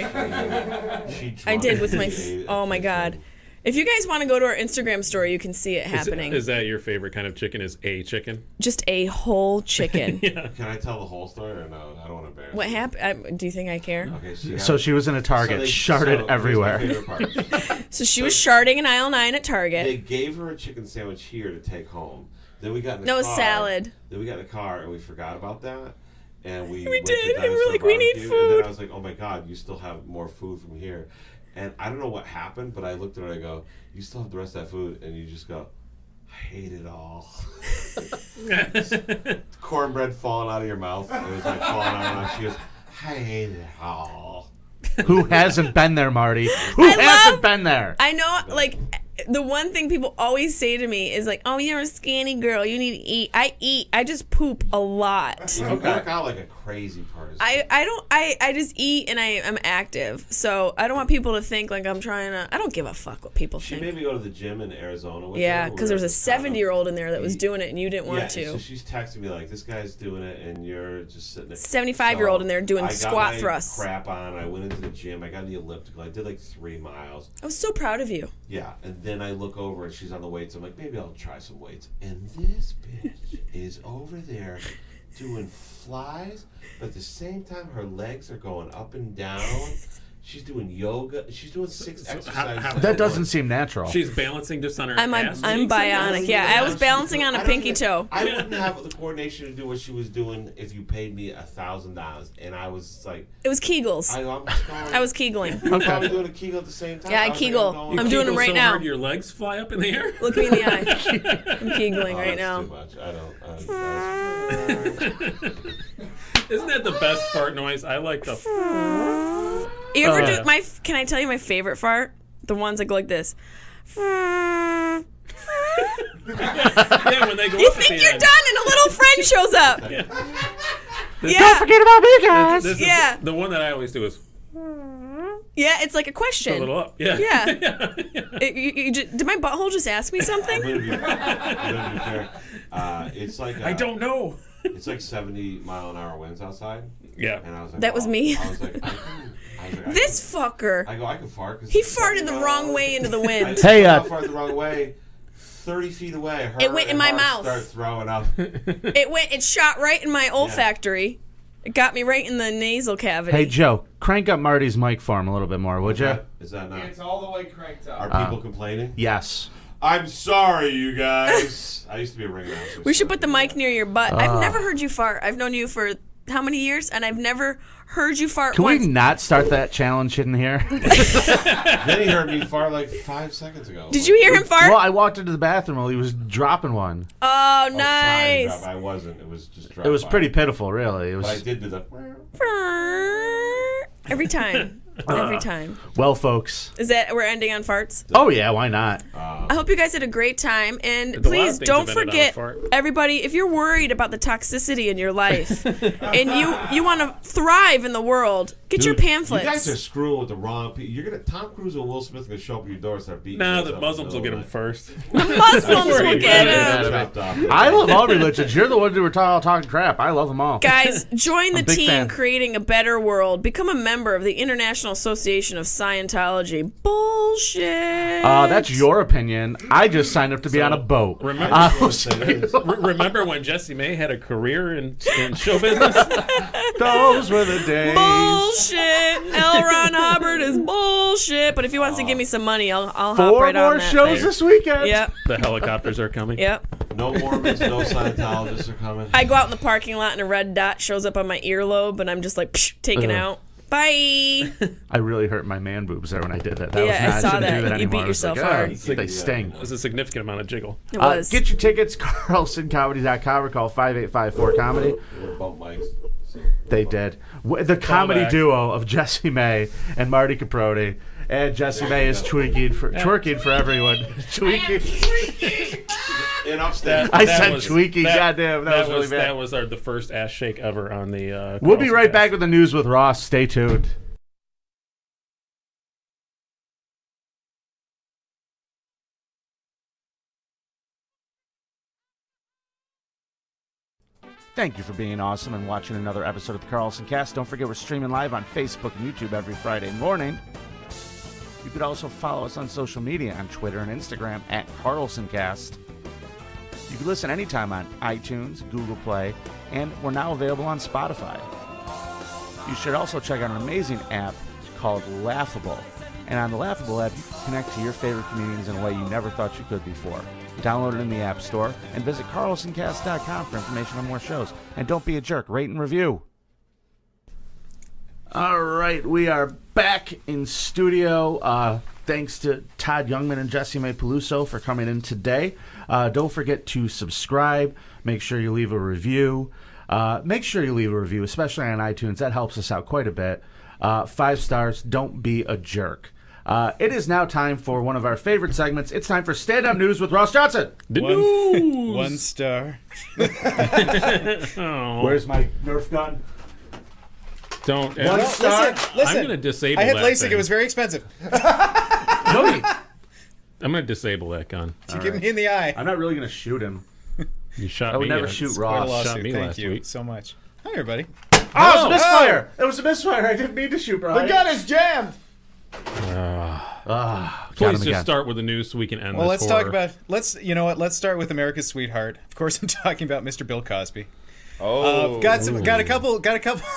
She I did with my. She F- ate oh my it. god. If you guys want to go to our Instagram story, you can see it Is, happening. is that your favorite kind of chicken? Is a chicken? Just a whole chicken. Yeah. Can I tell the whole story or no? I don't want to embarrass. What you. happened? I, do you think I care? Okay, she So she was in a Target, they- sharded so here's my everywhere. favorite part. So she was sharding in aisle nine at They Target. gave her a chicken sandwich here to take home. Then we got in the No, car. a salad. Then we got in the car and we forgot about that. And we, We went did, To and we were Dinosaur like, "We need Barbecue," And food. then I was like, oh my god, you still have more food from here. And I don't know what happened, but I looked at her and I go, you still have the rest of that food? And you just go, I hate it all. Cornbread falling out of your mouth. It was like falling out of my mouth. She goes, I hate it all. Who hasn't been there, Marty? Who I hasn't love- been there? I know, like, the one thing people always say to me is like, "Oh, you're a skinny girl. You need to eat." I eat. I just poop a lot. You work out like a crazy person. I, I don't I, I just eat and I am active, so I don't want people to think like I'm trying to. I don't give a fuck what people She think. made me go to the gym in Arizona with Yeah, her. because there was a seventy year old in there that was He- doing it and you didn't want yeah, to. so she's texting me like, "This guy's doing it, and you're just sitting there." seventy-five-year-old in there doing I got squat my thrusts. Crap on. I went into the gym. I got in the elliptical. I did like three miles. I was so proud of you. Yeah, and then I look over and she's on the weights. I'm like, maybe I'll try some weights. And this bitch is over there doing flies, but at the same time her legs are going up and down. She's doing yoga. She's doing six So how- exercises. how- at That doesn't once. seem natural. She's balancing just on her I'm I'm, ass. I'm cheeks, I bionic. guess? Yeah, I was balancing on I a don't pinky think- toe. I wouldn't have the coordination to do what she was doing if you paid me a thousand dollars, and I was like, It was Kegels. I, I'm just going, I was Kegling. You were probably doing a Kegel at the same time. Yeah, I was like, Kegel. going- I'm doing them Kegel right so now. hard your legs fly up in the air. Look me in the eye. I'm Kegling Oh, right that's now. Too much. I don't. I, Isn't that the best fart noise? I like the. You ever Uh, do my? Can I tell you my favorite fart? The ones that go like this. Yeah, when they go You up at think the you're end. done, and a little friend shows up. Yeah. Don't forget about me, guys. This is Yeah. the, the one that I always do is Yeah, it's like a a question. little up. Yeah. Yeah. yeah. It- you- you ju- did my butthole just ask me I'm something? gonna be, I'm gonna be fair. Uh, it's like uh, I don't know. It's like seventy mile an hour winds outside, Yeah. and I was like, That was oh. me. I was like, I can, I was like, I This can, fucker. I go, I can fart. 'Cause He it's farted seventy the mile wrong an hour. way into the I wind. just Hey, uh, farted the wrong way. Thirty feet away. Her It went in and my Mark mouth. Start throwing up. It went. It shot right in my olfactory. It got me right in the nasal cavity. Hey, Joe, crank up Marty's mic for him a little bit more, would you? Is that not? It's all the way cranked up. Are people complaining? Yes. I'm sorry, you guys. I used to be a ring announcer. We should so- put the mic near your butt. I've never heard you fart. I've known you for how many years, and I've never heard you fart Can once. we not start that challenge in here? Then he heard me fart like five seconds ago. Did you hear him fart? Well, I walked into the bathroom while he was dropping one. oh, I was trying to nice. drop. I wasn't. It was just. It was pretty pitiful, really. It But I was did do the. Every time. Every time. well, folks. Is that we're ending on farts? Oh yeah, why not? I hope you guys had a great time, and lot of please things don't have ended on a forget, fart. everybody, if you're worried about the toxicity in your life and you you want to thrive in the world, get your Dude, pamphlets. You guys are screwing with the wrong people. You're gonna Tom Cruise and Will Smith are gonna show up at your door and start beating. No, you the up Muslims in will the get middle him of first. the Muslims will worried get about him. the night. Chopped off. I love all religions. You're the one who were all talking crap. I love them all. Guys, join the I'm a big team fan. creating a better world. Become a member of the International Association of Scientology. Bullshit. Uh, that's your opinion. I just signed up to be on a boat. Remember, Uh, re- remember when Jesse May had a career in, in show business? those were the days. bullshit. L. Ron Hubbard is bullshit. But if he wants to give me some money, I'll, I'll hop Four right on more that shows thing. this weekend. Yep. The helicopters are coming. Yep. No Mormons, no Scientologists are coming. I go out in the parking lot and a red dot shows up on my earlobe, and I'm just like psh, taken Ugh. out. Bye. I really hurt my man boobs there when I did that. That Yeah, I was not, saw shouldn't that. do that You beat anymore. I was yourself like, hard. "Ah, they sting. It was a significant amount of jiggle. It Uh, was. get your tickets, carlson comedy dot com, or call five eight five four comedy. We're bump mics. So- They did. W- The comedy back. duo of Jesse May and Marty Caproni. And Jesse May is tweaking for, twerking for everyone. Tweaking. In upstate. I That said was- tweaking. Goddamn, that was really bad. That was our, the first ass shake ever on the. Uh, We'll be Carlson right cast. back with the news with Ross. Stay tuned. Thank you for being awesome and watching another episode of the Carlson Cast. Don't forget we're streaming live on Facebook and YouTube every Friday morning. You could also follow us on social media on Twitter and Instagram at CarlsonCast. You can listen anytime on iTunes, Google Play, and we're now available on Spotify. You should also check out an amazing app called Laughable. And on the Laughable app, you can connect to your favorite comedians in a way you never thought you could before. Download it in the App Store and visit carlson cast dot com for information on more shows. And don't be a jerk, rate and review. All right, we are back in studio. Uh, thanks to Todd Youngman and Jesse May Peluso for coming in today. Uh, don't forget to subscribe. Make sure you leave a review. Uh, make sure you leave a review, especially on iTunes. That helps us out quite a bit. Uh, five stars. Don't be a jerk. Uh, it is now time for one of our favorite segments. It's time for Stand Up News with Ross Johnson. The One- news. One star. Oh, Where's my Nerf gun? don't. One ever- star. Listen, listen. I'm going to disable. I had that LASIK. thing. It was very expensive. No, you- I'm going to disable that gun. You get me in the eye. I'm not really going to shoot him. You shot I would me. never uh, shoot it's Ross. Quite a Shot lawsuit. me Thank last you week. so much. Hi, everybody. Oh, it was a misfire. It was a misfire. I didn't mean to shoot Brian. The gun is jammed. Ah, got Please him just again. start with the news so we can end Well, this let's talk horror. about. Let's. You know what? Let's start with America's sweetheart. Of course, I'm talking about Mister Bill Cosby. Oh. Uh, got some. Got a couple. Got a couple.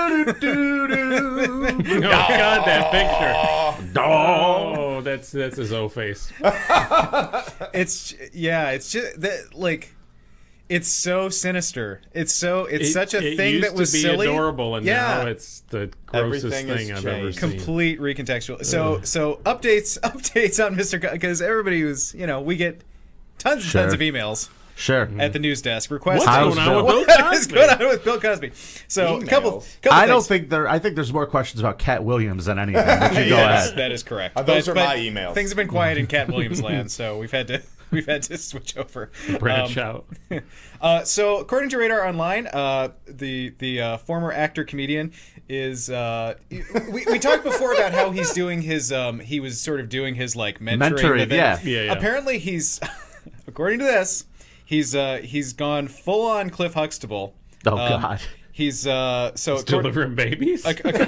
Oh God, that picture. Oh, that's that's his O face. It's yeah. It's just that like. It's so sinister. It's so. It's It- such a it thing used that was to be silly. adorable, and yeah. now it's the grossest Everything has thing I've ever changed. seen. Complete recontextual. So so updates updates on Mister because everybody was you know we get tons and Sure. tons of emails Sure. at the news desk requesting What's How's going on Bill? with Bill what is Cosby? going on with Bill Cosby. So a couple, Emails. couple I don't things. think there. I think there's more questions about Cat Williams than anything. But you go Yes, ahead. that is correct. Uh, those But- are but my emails. Things have been quiet in Cat Williams land, so we've had to we've had to switch over. Branch Um, out. Uh, so, according to Radar Online, uh, the the uh, former actor comedian is. Uh, we, we talked before about how he's doing his. Um, he was sort of doing his like mentoring. Mentoring, living. yeah. Yeah, yeah. Apparently, he's. According to this, he's uh, he's gone full on Cliff Huxtable. Oh Um, God. He's uh, so according- Delivering babies? ac- ac-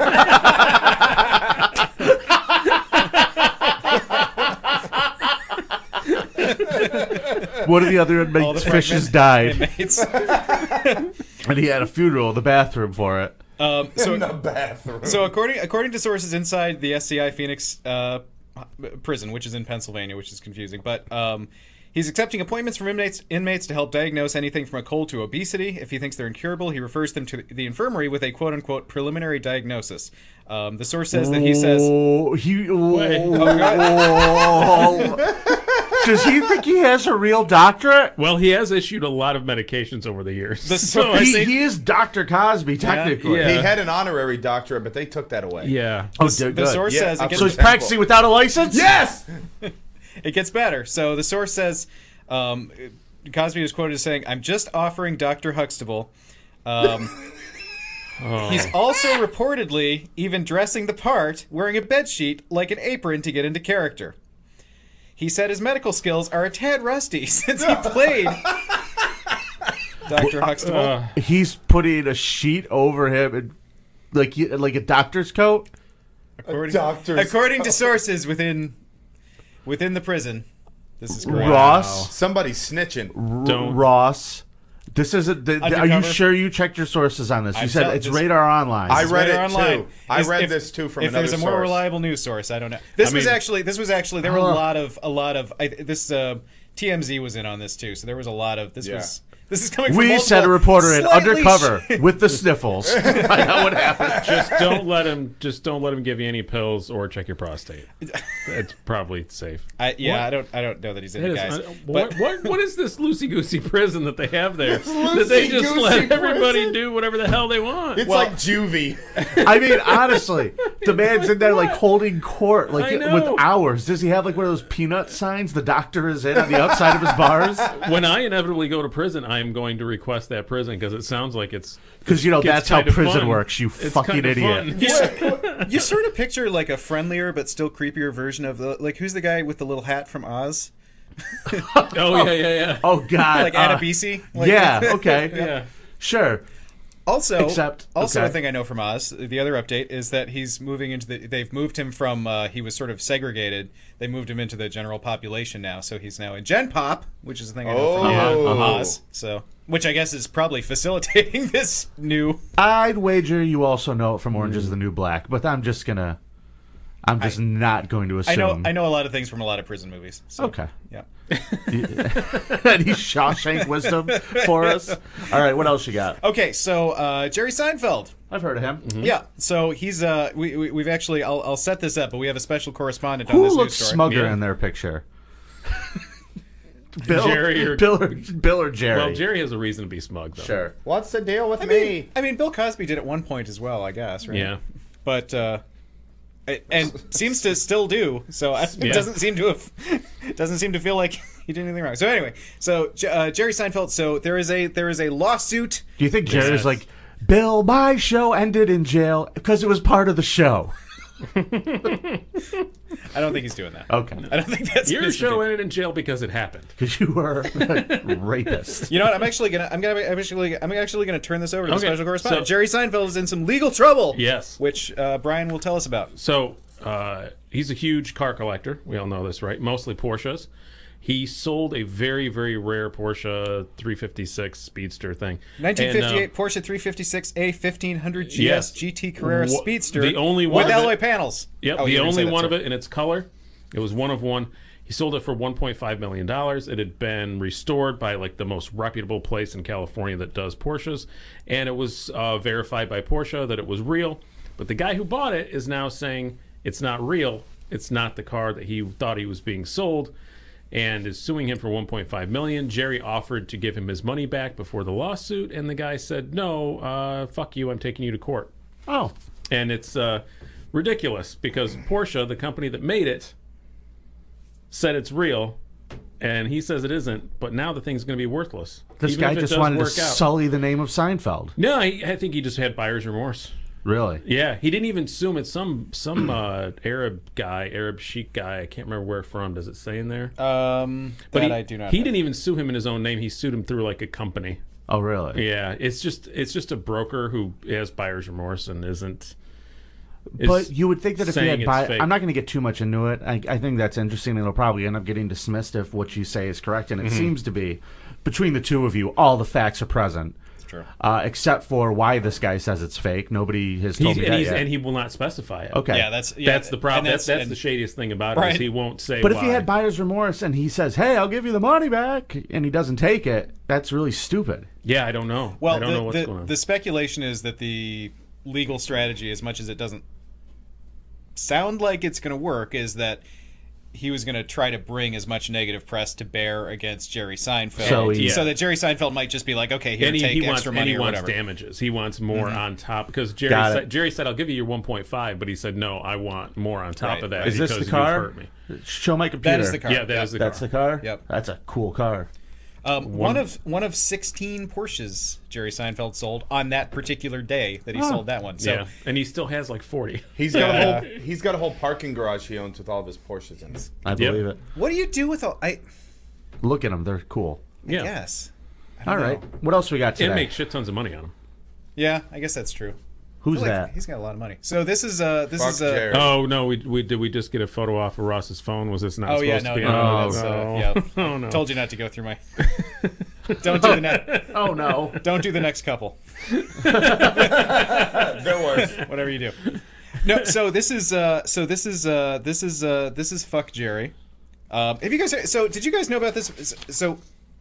One of the other all the inmates' fishes pregnant died, inmates. and he had a funeral in the bathroom for it. Um, so In the bathroom. So according according to sources inside the S C I Phoenix uh, prison, which is in Pennsylvania, which is confusing, but um, he's accepting appointments from inmates inmates to help diagnose anything from a cold to obesity. If he thinks they're incurable, he refers them to the infirmary with a quote unquote preliminary diagnosis. Um, the source says that he says. Oh, he. Wait. Oh. Does he think he has a real doctorate? Well, he has issued a lot of medications over the years. The so I He, think, he is Doctor Cosby, technically. yeah. He had an honorary doctorate, but they took that away. yeah. Oh, The, good. the source Yeah, says it up gets, So he's Temple. practicing without a license? Yes! it gets better. So the source says um, Cosby was quoted as saying, "I'm just offering Doctor Huxtable." Um, He's also reportedly even dressing the part, wearing a bedsheet like an apron to get into character. He said his medical skills are a tad rusty since he played Doctor Huxtable. Uh, He's putting a sheet over him, and like like a doctor's coat. according, doctor's according to sources within within the prison. This is correct. Ross, Somebody's snitching. R- Don't- Ross. This isn't. The, the- are you Undercover? sure you checked your sources on this? You I'm said tell- it's this- Radar Online. I read Radar it Online. too. I Is- read if- this too from if another there's a more source. reliable news source, I don't know. This I was mean- actually this was actually there were a Huh. lot of a lot of I, this uh, T M Z was in on this too, so there was a lot of this Yeah. was this is coming from we multiple sent a reporter in slightly undercover sh- with the sniffles. Find out what happened. just don't let him. Just don't let him give you any pills or check your prostate. It's probably safe. I, yeah, What? I don't I don't know that he's in It it, is, guys. uh, But what, what what is this loosey goosey prison that they have there? That they just loosey-goosey let everybody prison? do whatever the hell they want. It's Well- like juvie. I mean, honestly, the man's in there like holding court, like I know. with hours. Does he have like one of those peanut signs? The doctor is in on the outside of his bars When I inevitably go to prison, I am going to request that prison because it sounds like it's because you know Gets that's how kind of prison fun. works. You it's fucking kind of idiot. fun. you sort of picture like a friendlier but still creepier version of the like who's the guy with the little hat from Oz? Oh yeah, yeah, yeah. Oh God. Like uh, Adebisi? Like, yeah. Okay. yeah. Sure. Also, Except- also okay. a thing I know from Oz. The other update is that he's moving into the. They've moved him from. Uh, he was sort of segregated. They moved him into the general population now, so he's now in Gen Pop, which is a thing I know from Oh. uh, Oz. So, which I guess is probably facilitating this new. I'd wager you also know it from Orange is the New Black, but I'm just gonna. I'm just not going to assume. I know. I know a lot of things from a lot of prison movies. So, Okay. Yeah. Any Shawshank wisdom for us? All right. What else you got? Okay, so uh, Jerry Seinfeld. I've heard of him. Yeah, so he's uh we, we we've actually I'll I'll set this up, but we have a special correspondent on Who this looks news story. smugger Yeah. in their picture? Bill, Jerry or- Bill, or, Bill or Jerry? Well, Jerry has a reason to be smug, though. Sure. What's the deal with I me? mean, I mean, Bill Cosby did at one point as well, I guess, right? Yeah. But uh, it- and seems to still do. So I, it Yeah. doesn't seem to have doesn't seem to feel like he did anything wrong. So anyway, so J- uh, Jerry Seinfeld. So there is a there is a lawsuit. Do you think Jerry's Yes. like, Bill, my show ended in jail because it was part of the show? I don't think he's doing that. Okay. I don't think that's Your his show thing. ended in jail because it happened. Because you were a rapist. You know what? I'm actually gonna I'm gonna I'm actually I'm actually gonna turn this over to the Okay, special correspondent. so- Jerry Seinfeld is in some legal trouble. Yes. Which uh, Brian will tell us about. So uh, he's a huge car collector. We all know this, right? Mostly Porsches. He sold a very, very rare Porsche three fifty-six Speedster thing. nineteen fifty-eight And, uh, Porsche three fifty-six A fifteen hundred G S Yes. G T Carrera Wha- Speedster. the only with one of it- alloy panels. Yep, Oh, the you were gonna say only that, one too. of it in its color. It was one of one. He sold it for one point five million dollars. It had been restored by like the most reputable place in California that does Porsches, and it was uh, verified by Porsche that it was real. But the guy who bought it is now saying it's not real. It's not the car that he thought he was being sold, and is suing him for one point five million dollars. Jerry offered to give him his money back before the lawsuit, and the guy said, "No, uh, fuck you. I'm taking you to court." Oh. And it's uh, ridiculous because Porsche, the company that made it, said it's real, and he says it isn't. But now the thing's going to be worthless. This Even guy if it just does wanted to work out. sully the name of Seinfeld. No, I, I think he just had buyer's remorse. Really? Yeah, he didn't even sue him. It's some some uh, Arab guy, Arab Sheik guy. I can't remember where from. Does it say in there? Um, But that he, I do not. he have. didn't even sue him in his own name. He sued him through like a company. Oh, really? Yeah, it's just it's just a broker who has buyer's remorse and isn't. is But you would think that if he saying had it's buy, fake. I'm not going to get too much into it. I, I think that's interesting. It'll probably end up getting dismissed if what you say is correct, and it Mm-hmm. seems to be. Between the two of you, all the facts are present. That's true. Uh, except for why this guy says it's fake. Nobody has told He's, me and, that he's, yet. and he will not specify it. Okay. Yeah, that's yeah, that's the problem. and That's that's, and- the shadiest thing about it Right. is he won't say. But why. if he had buyer's remorse and he says, "Hey, I'll give you the money back," and he doesn't take it, that's really stupid. yeah, I don't know. Well, I don't the, know what's the, going on. the speculation is that the legal strategy, as much as it doesn't sound like it's going to work, is that he was going to try to bring as much negative press to bear against Jerry Seinfeld, So he- so that Jerry Seinfeld might just be like, "Okay, here, and he, take he extra wants and money he or wants whatever." damages. He wants more on top because Jerry Got said, it. Jerry said, "I'll give you your one point five," but he said, "No, I want more on top Right. of that Is this because the car? you've hurt me." Show my computer. That is the car. Yeah, that Yep. is the That's car. the car. Yep. That's a cool car. Um, one of one of sixteen Porsches Jerry Seinfeld sold on that particular day that he sold that one. So yeah, and he still has like forty. He's got a whole he's got a whole parking garage he owns with all of his Porsches in it. I believe it. what do you do with all? I, Look at them; they're cool. I Yeah, guess. I All don't right. know. What else we got today? and make shit tons of money on him. Yeah, I guess that's true. Who's I feel like that? He's got a lot of money. So this is uh this Fuck is uh Jerry. Oh no, we we did we just get a photo off of Ross's phone? Was this not oh supposed yeah to no be no, on? no, that's, uh, no. yeah. Oh no. Told you not to go through my. Don't do the next. Oh no! Don't do the next couple. There was. Whatever you do. No, so this is uh so this is uh this is uh this is fuck Jerry. Um, have you guys heard, so did you guys know about this? So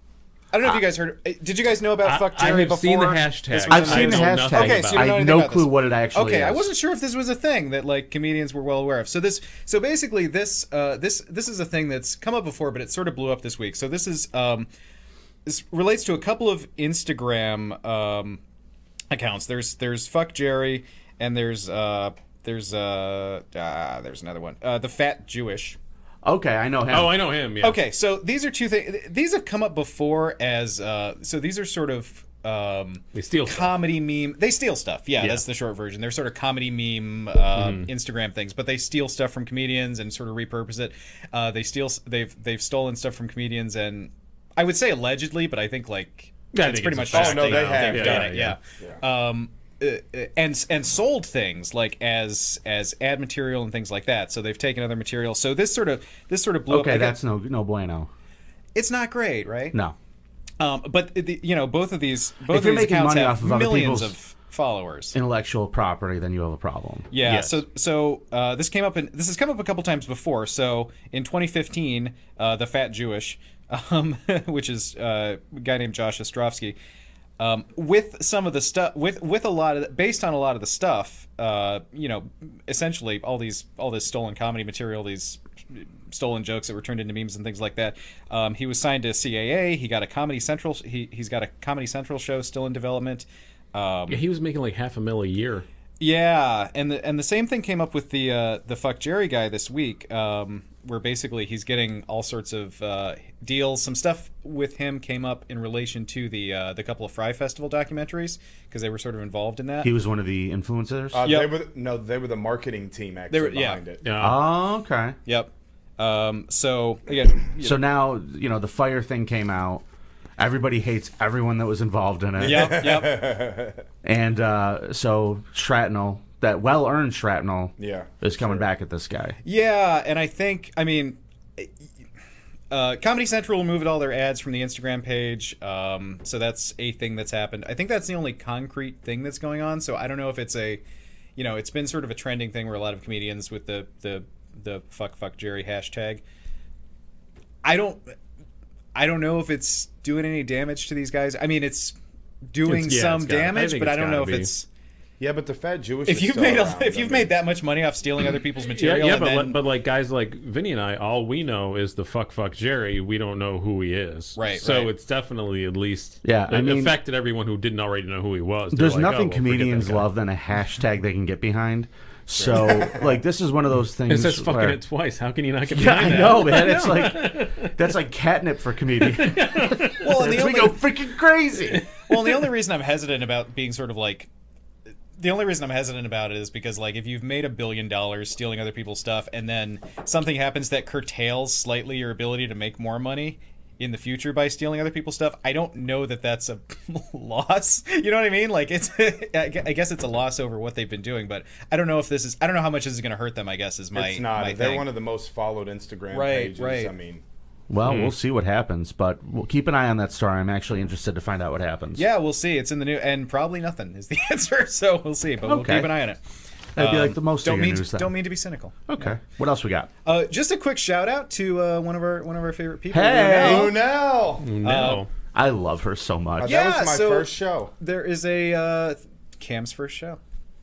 I don't know if you guys heard. Did you guys know about I, fuck I Jerry have before? seen the this hashtag. was I've on seen the I know hashtag. nothing Okay, about so you I don't know have anything no about clue this. what it actually Okay, is. I wasn't sure if this was a thing that like comedians were well aware of. So this, so basically, this, uh, this, this is a thing that's come up before, but it sort of blew up this week. So this is, um, this relates to a couple of Instagram um, accounts. There's, there's fuck Jerry, and there's, uh, there's, uh, uh, there's another one, uh, the Fat Jewish. Okay, I know him. Oh, I know him. Yeah. Okay, so these are two things. These have come up before as uh, so these are sort of um, They steal stuff. comedy meme. They steal stuff. Yeah, Yeah. that's the short version. They're sort of comedy meme uh, Mm-hmm. Instagram things, but they steal stuff from comedians and sort of repurpose it. Uh, they steal. They've they've stolen stuff from comedians, and I would say allegedly, but I think like Yeah, I it's think pretty it's much a just fact Oh, no, they they've have. they've Yeah, done yeah, it. Yeah. Um, uh, uh, and and sold things like as as ad material and things like that. So they've taken other material. So this sort of this sort of blew up. Okay, I that's guess- no no bueno. it's not great, right? No. Um, but the, you know, both of these both If of you're these making accounts money have off of other millions people's- of followers. Intellectual property, then you have a problem. Yeah. Yes. So so uh, this came up in this has come up a couple times before. So in twenty fifteen, uh, the Fat Jewish, um, which is uh, a guy named Josh Ostrovsky, um, with some of the stuff with with a lot of based on a lot of the stuff, uh, you know, essentially all these all this stolen comedy material, these stolen jokes that were turned into memes and things like that. Um, he was signed to C A A. He got a Comedy Central. He he's got a Comedy Central show still in development. Um, Yeah, he was making like half a mil a year. yeah, and the and the same thing came up with the uh, the fuck Jerry guy this week, um, where basically he's getting all sorts of uh, deals. Some stuff with him came up in relation to the uh, the couple of Fry Festival documentaries because they were sort of involved in that. He was one of the influencers. Uh, Yep. They were the, no, they were the marketing team actually They were- yeah. behind it. Yeah. oh, okay. Yep. Um, so again, you So know, now you know the fire thing came out. Everybody hates everyone that was involved in it. yep, yep. And uh, so shrapnel, that well-earned shrapnel, Yeah, is coming back at this guy. Yeah, and I think, I mean, uh, Comedy Central removed all their ads from the Instagram page, um, so that's a thing that's happened. I think that's the only concrete thing that's going on. So I don't know if it's a, you know, it's been sort of a trending thing where a lot of comedians with the the the fuck fuck Jerry hashtag. I don't, I don't know if it's doing any damage to these guys. I mean, it's doing It's- yeah, some it's gotta- I damage, think but I it's don't know if gotta be. it's. yeah, but the Fat Jewish. If is you've still made a, around, if I you've mean. made that much money off stealing other people's Yeah, material, yeah, and but then, li- but like guys like Vinny and I, all we know is the fuck fuck Jerry. We don't know who he is. Right, So right. it's definitely at least Yeah, I it mean- affected everyone who didn't already know who he was. They're There's like, nothing oh, well, forget comedians that guy. love than a hashtag they can get behind. So, like, this is one of those things. It says fucking where, it twice. How can you not get Yeah, behind I that? know, man. It's like that's like catnip for comedians. Well, and the we only go freaking crazy. well, and the only reason I'm hesitant about being sort of like the only reason I'm hesitant about it is because, like, if you've made a billion dollars stealing other people's stuff and then something happens that curtails slightly your ability to make more money in the future by stealing other people's stuff, I don't know that that's a loss. You know what I mean? Like, it's I guess it's a loss over what they've been doing, but I don't know if this is I don't know how much this is going to hurt them, I guess, is my It's not. my They're thing. one of the most followed Instagram Right, pages. right. I mean, Well, we'll see what happens, but we'll keep an eye on that story. I'm actually interested to find out what happens. Yeah, we'll see. It's in the new, and probably nothing is the answer. So we'll see, but we'll Okay. keep an eye on it. That'd be Um, like the most don't of your mean news to, then. don't mean to be cynical. Okay. What else we got? Uh, just a quick shout out to uh, one of our one of our favorite people. Hey! Lunel. oh no! No. I love her so much. Yeah, that was my so- first show. There is a uh, Cam's first show.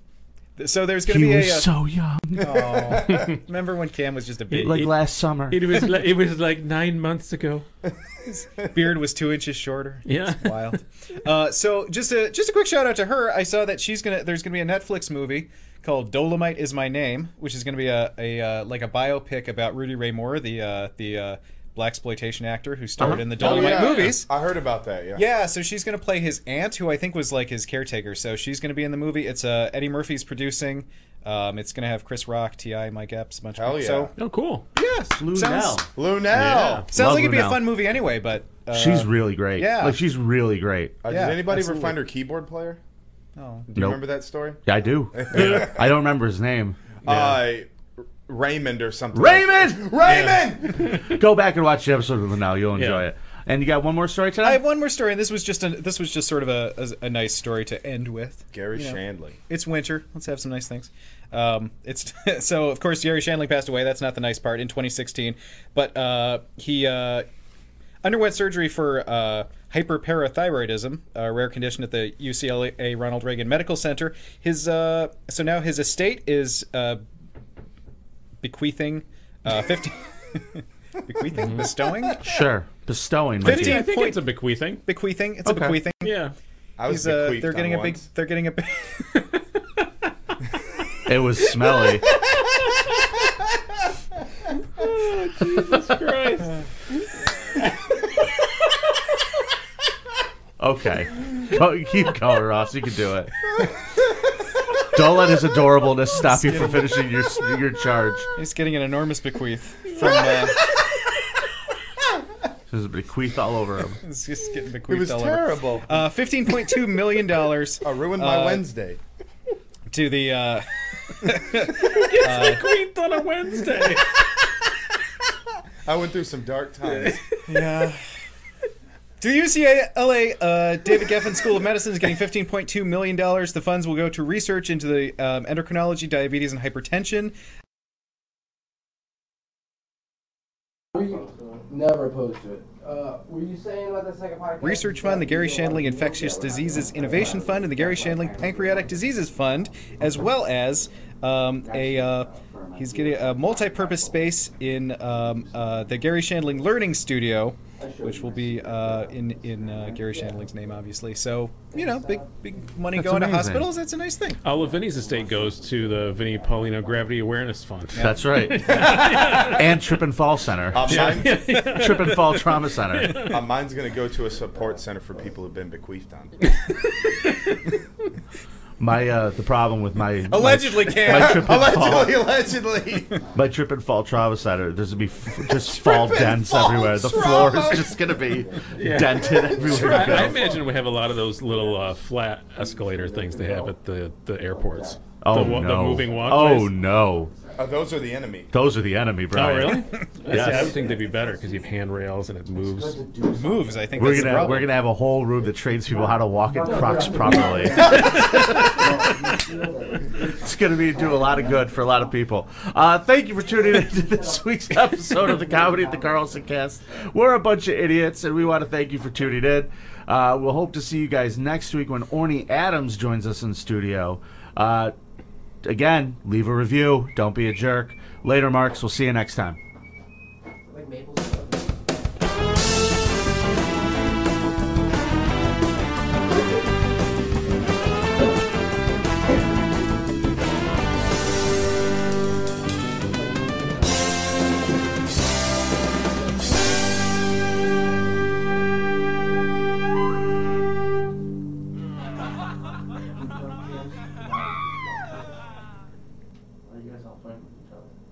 So there's going He to be was a. Uh, so young, Aw. Remember when Cam was just a baby? like last summer. It was like, it was like nine months ago. Beard was two inches shorter. Yeah. It's wild. Uh, so just a just a quick shout out to her. I saw that she's gonna there's gonna be a Netflix movie called Dolomite Is My Name, which is gonna be a, a uh, like a biopic about Rudy Ray Moore, the uh, the uh, blaxploitation actor who starred Uh-huh. in the Oh, Dolomite yeah. movies. I heard about that. Yeah. Yeah, so she's gonna play his aunt, who I think was like his caretaker. So she's gonna be in the movie. It's uh, Eddie Murphy's producing. Um, it's gonna have Chris Rock, T I, Mike Epps, a bunch Hell of yeah. So Oh, cool. yeah, Lunel. sounds Lunel. Yeah. sounds Love like it'd be a Lunel. fun movie anyway. But uh, She's really great. yeah. Like, she's really great. Uh, Yeah, did anybody absolutely. ever find her keyboard player? oh. Do you Nope. remember that story? Yeah, I do. I don't remember his name. Uh, Raymond or something. Raymond! Raymond! Go back and watch the episode of Lunel. You'll enjoy Yeah. it. And you got one more story today? I have one more story, and this was just a this was just sort of a, a, a nice story to end with. Gary You know, Shandling. It's winter. Let's have some nice things. Um, it's so of course Gary Shandling passed away. That's not the nice part in twenty sixteen, but uh, he uh, underwent surgery for uh, hyperparathyroidism, a rare condition at the U C L A Ronald Reagan Medical Center. His uh, so now his estate is uh, bequeathing uh, fifty. bequeathing, bestowing, Sure. Bestowing. might be- Fifteen- I think point- it's a bequeathing. bequeathing. It's Okay. a bequeathing. Yeah. I was He's, uh, bequeathed they're on getting a big. once. They're getting a big. It was smelly. Jesus Christ. Okay. Go, keep going, Ross. You can do it. Don't let his adorableness stop you from finishing your your charge. He's getting an enormous bequeath from. Uh, There's a bequeath all over him. he's just getting bequeathed It was all terrible. over. Uh, Fifteen point two million dollars I ruined my uh, Wednesday. to the. Uh, Bequeathed on a Wednesday. I went through some dark times. yeah. To the U C L A uh, David Geffen School of Medicine is getting fifteen point two million dollars. The funds will go to research into the um, endocrinology, diabetes, and hypertension. Never opposed to it. Uh, were you saying about the second podcast? Research Fund, the Gary Shandling Infectious Diseases Innovation Fund, and the Gary Shandling Pancreatic Diseases Fund, as well as um, a uh, he's getting a multi-purpose space in um, uh, the Gary Shandling Learning Studio, which will be uh, in in uh, Gary Shandling's name, obviously. So you know, big big money That's going amazing. to hospitals. That's a nice thing. All of Vinny's estate goes to the Vinny Paulino Gravity Awareness Fund. That's right. And Trip and Fall Center. Uh, mine, Trip and Fall Trauma Center. uh, mine's going to go to a support center for people who've been bequeathed on. My uh, the problem with my Allegedly, my, Cam. my Trip and Allegedly, Fall allegedly. my Trip and Fall Trauma Center. There's gonna be f- just fall dents Fall everywhere. The trauma. floor is just gonna be dented everywhere. I, you go. I imagine we have a lot of those little uh, flat escalator things they have at the, the airports. Oh the, wa- no! The moving walkways. Oh no! Uh, those are the enemy. Those are the enemy, Oh, Brian. really? Yes. See, I would think they'd be better because you have handrails and it moves. Moves. I think We're that's the gonna problem. we're gonna have a whole room that trains people how to walk in Crocs properly. It's gonna be do a lot of good for a lot of people. Uh, thank you for tuning in to this week's episode of the Comedy at the Carlson Cast. We're a bunch of idiots, and we want to thank you for tuning in. Uh, we'll hope to see you guys next week when Orny Adams joins us in studio. Uh, again, leave a review. Don't be a jerk. Later, Marks. We'll see you next time. Like maple syrup. you guys all fight with each other?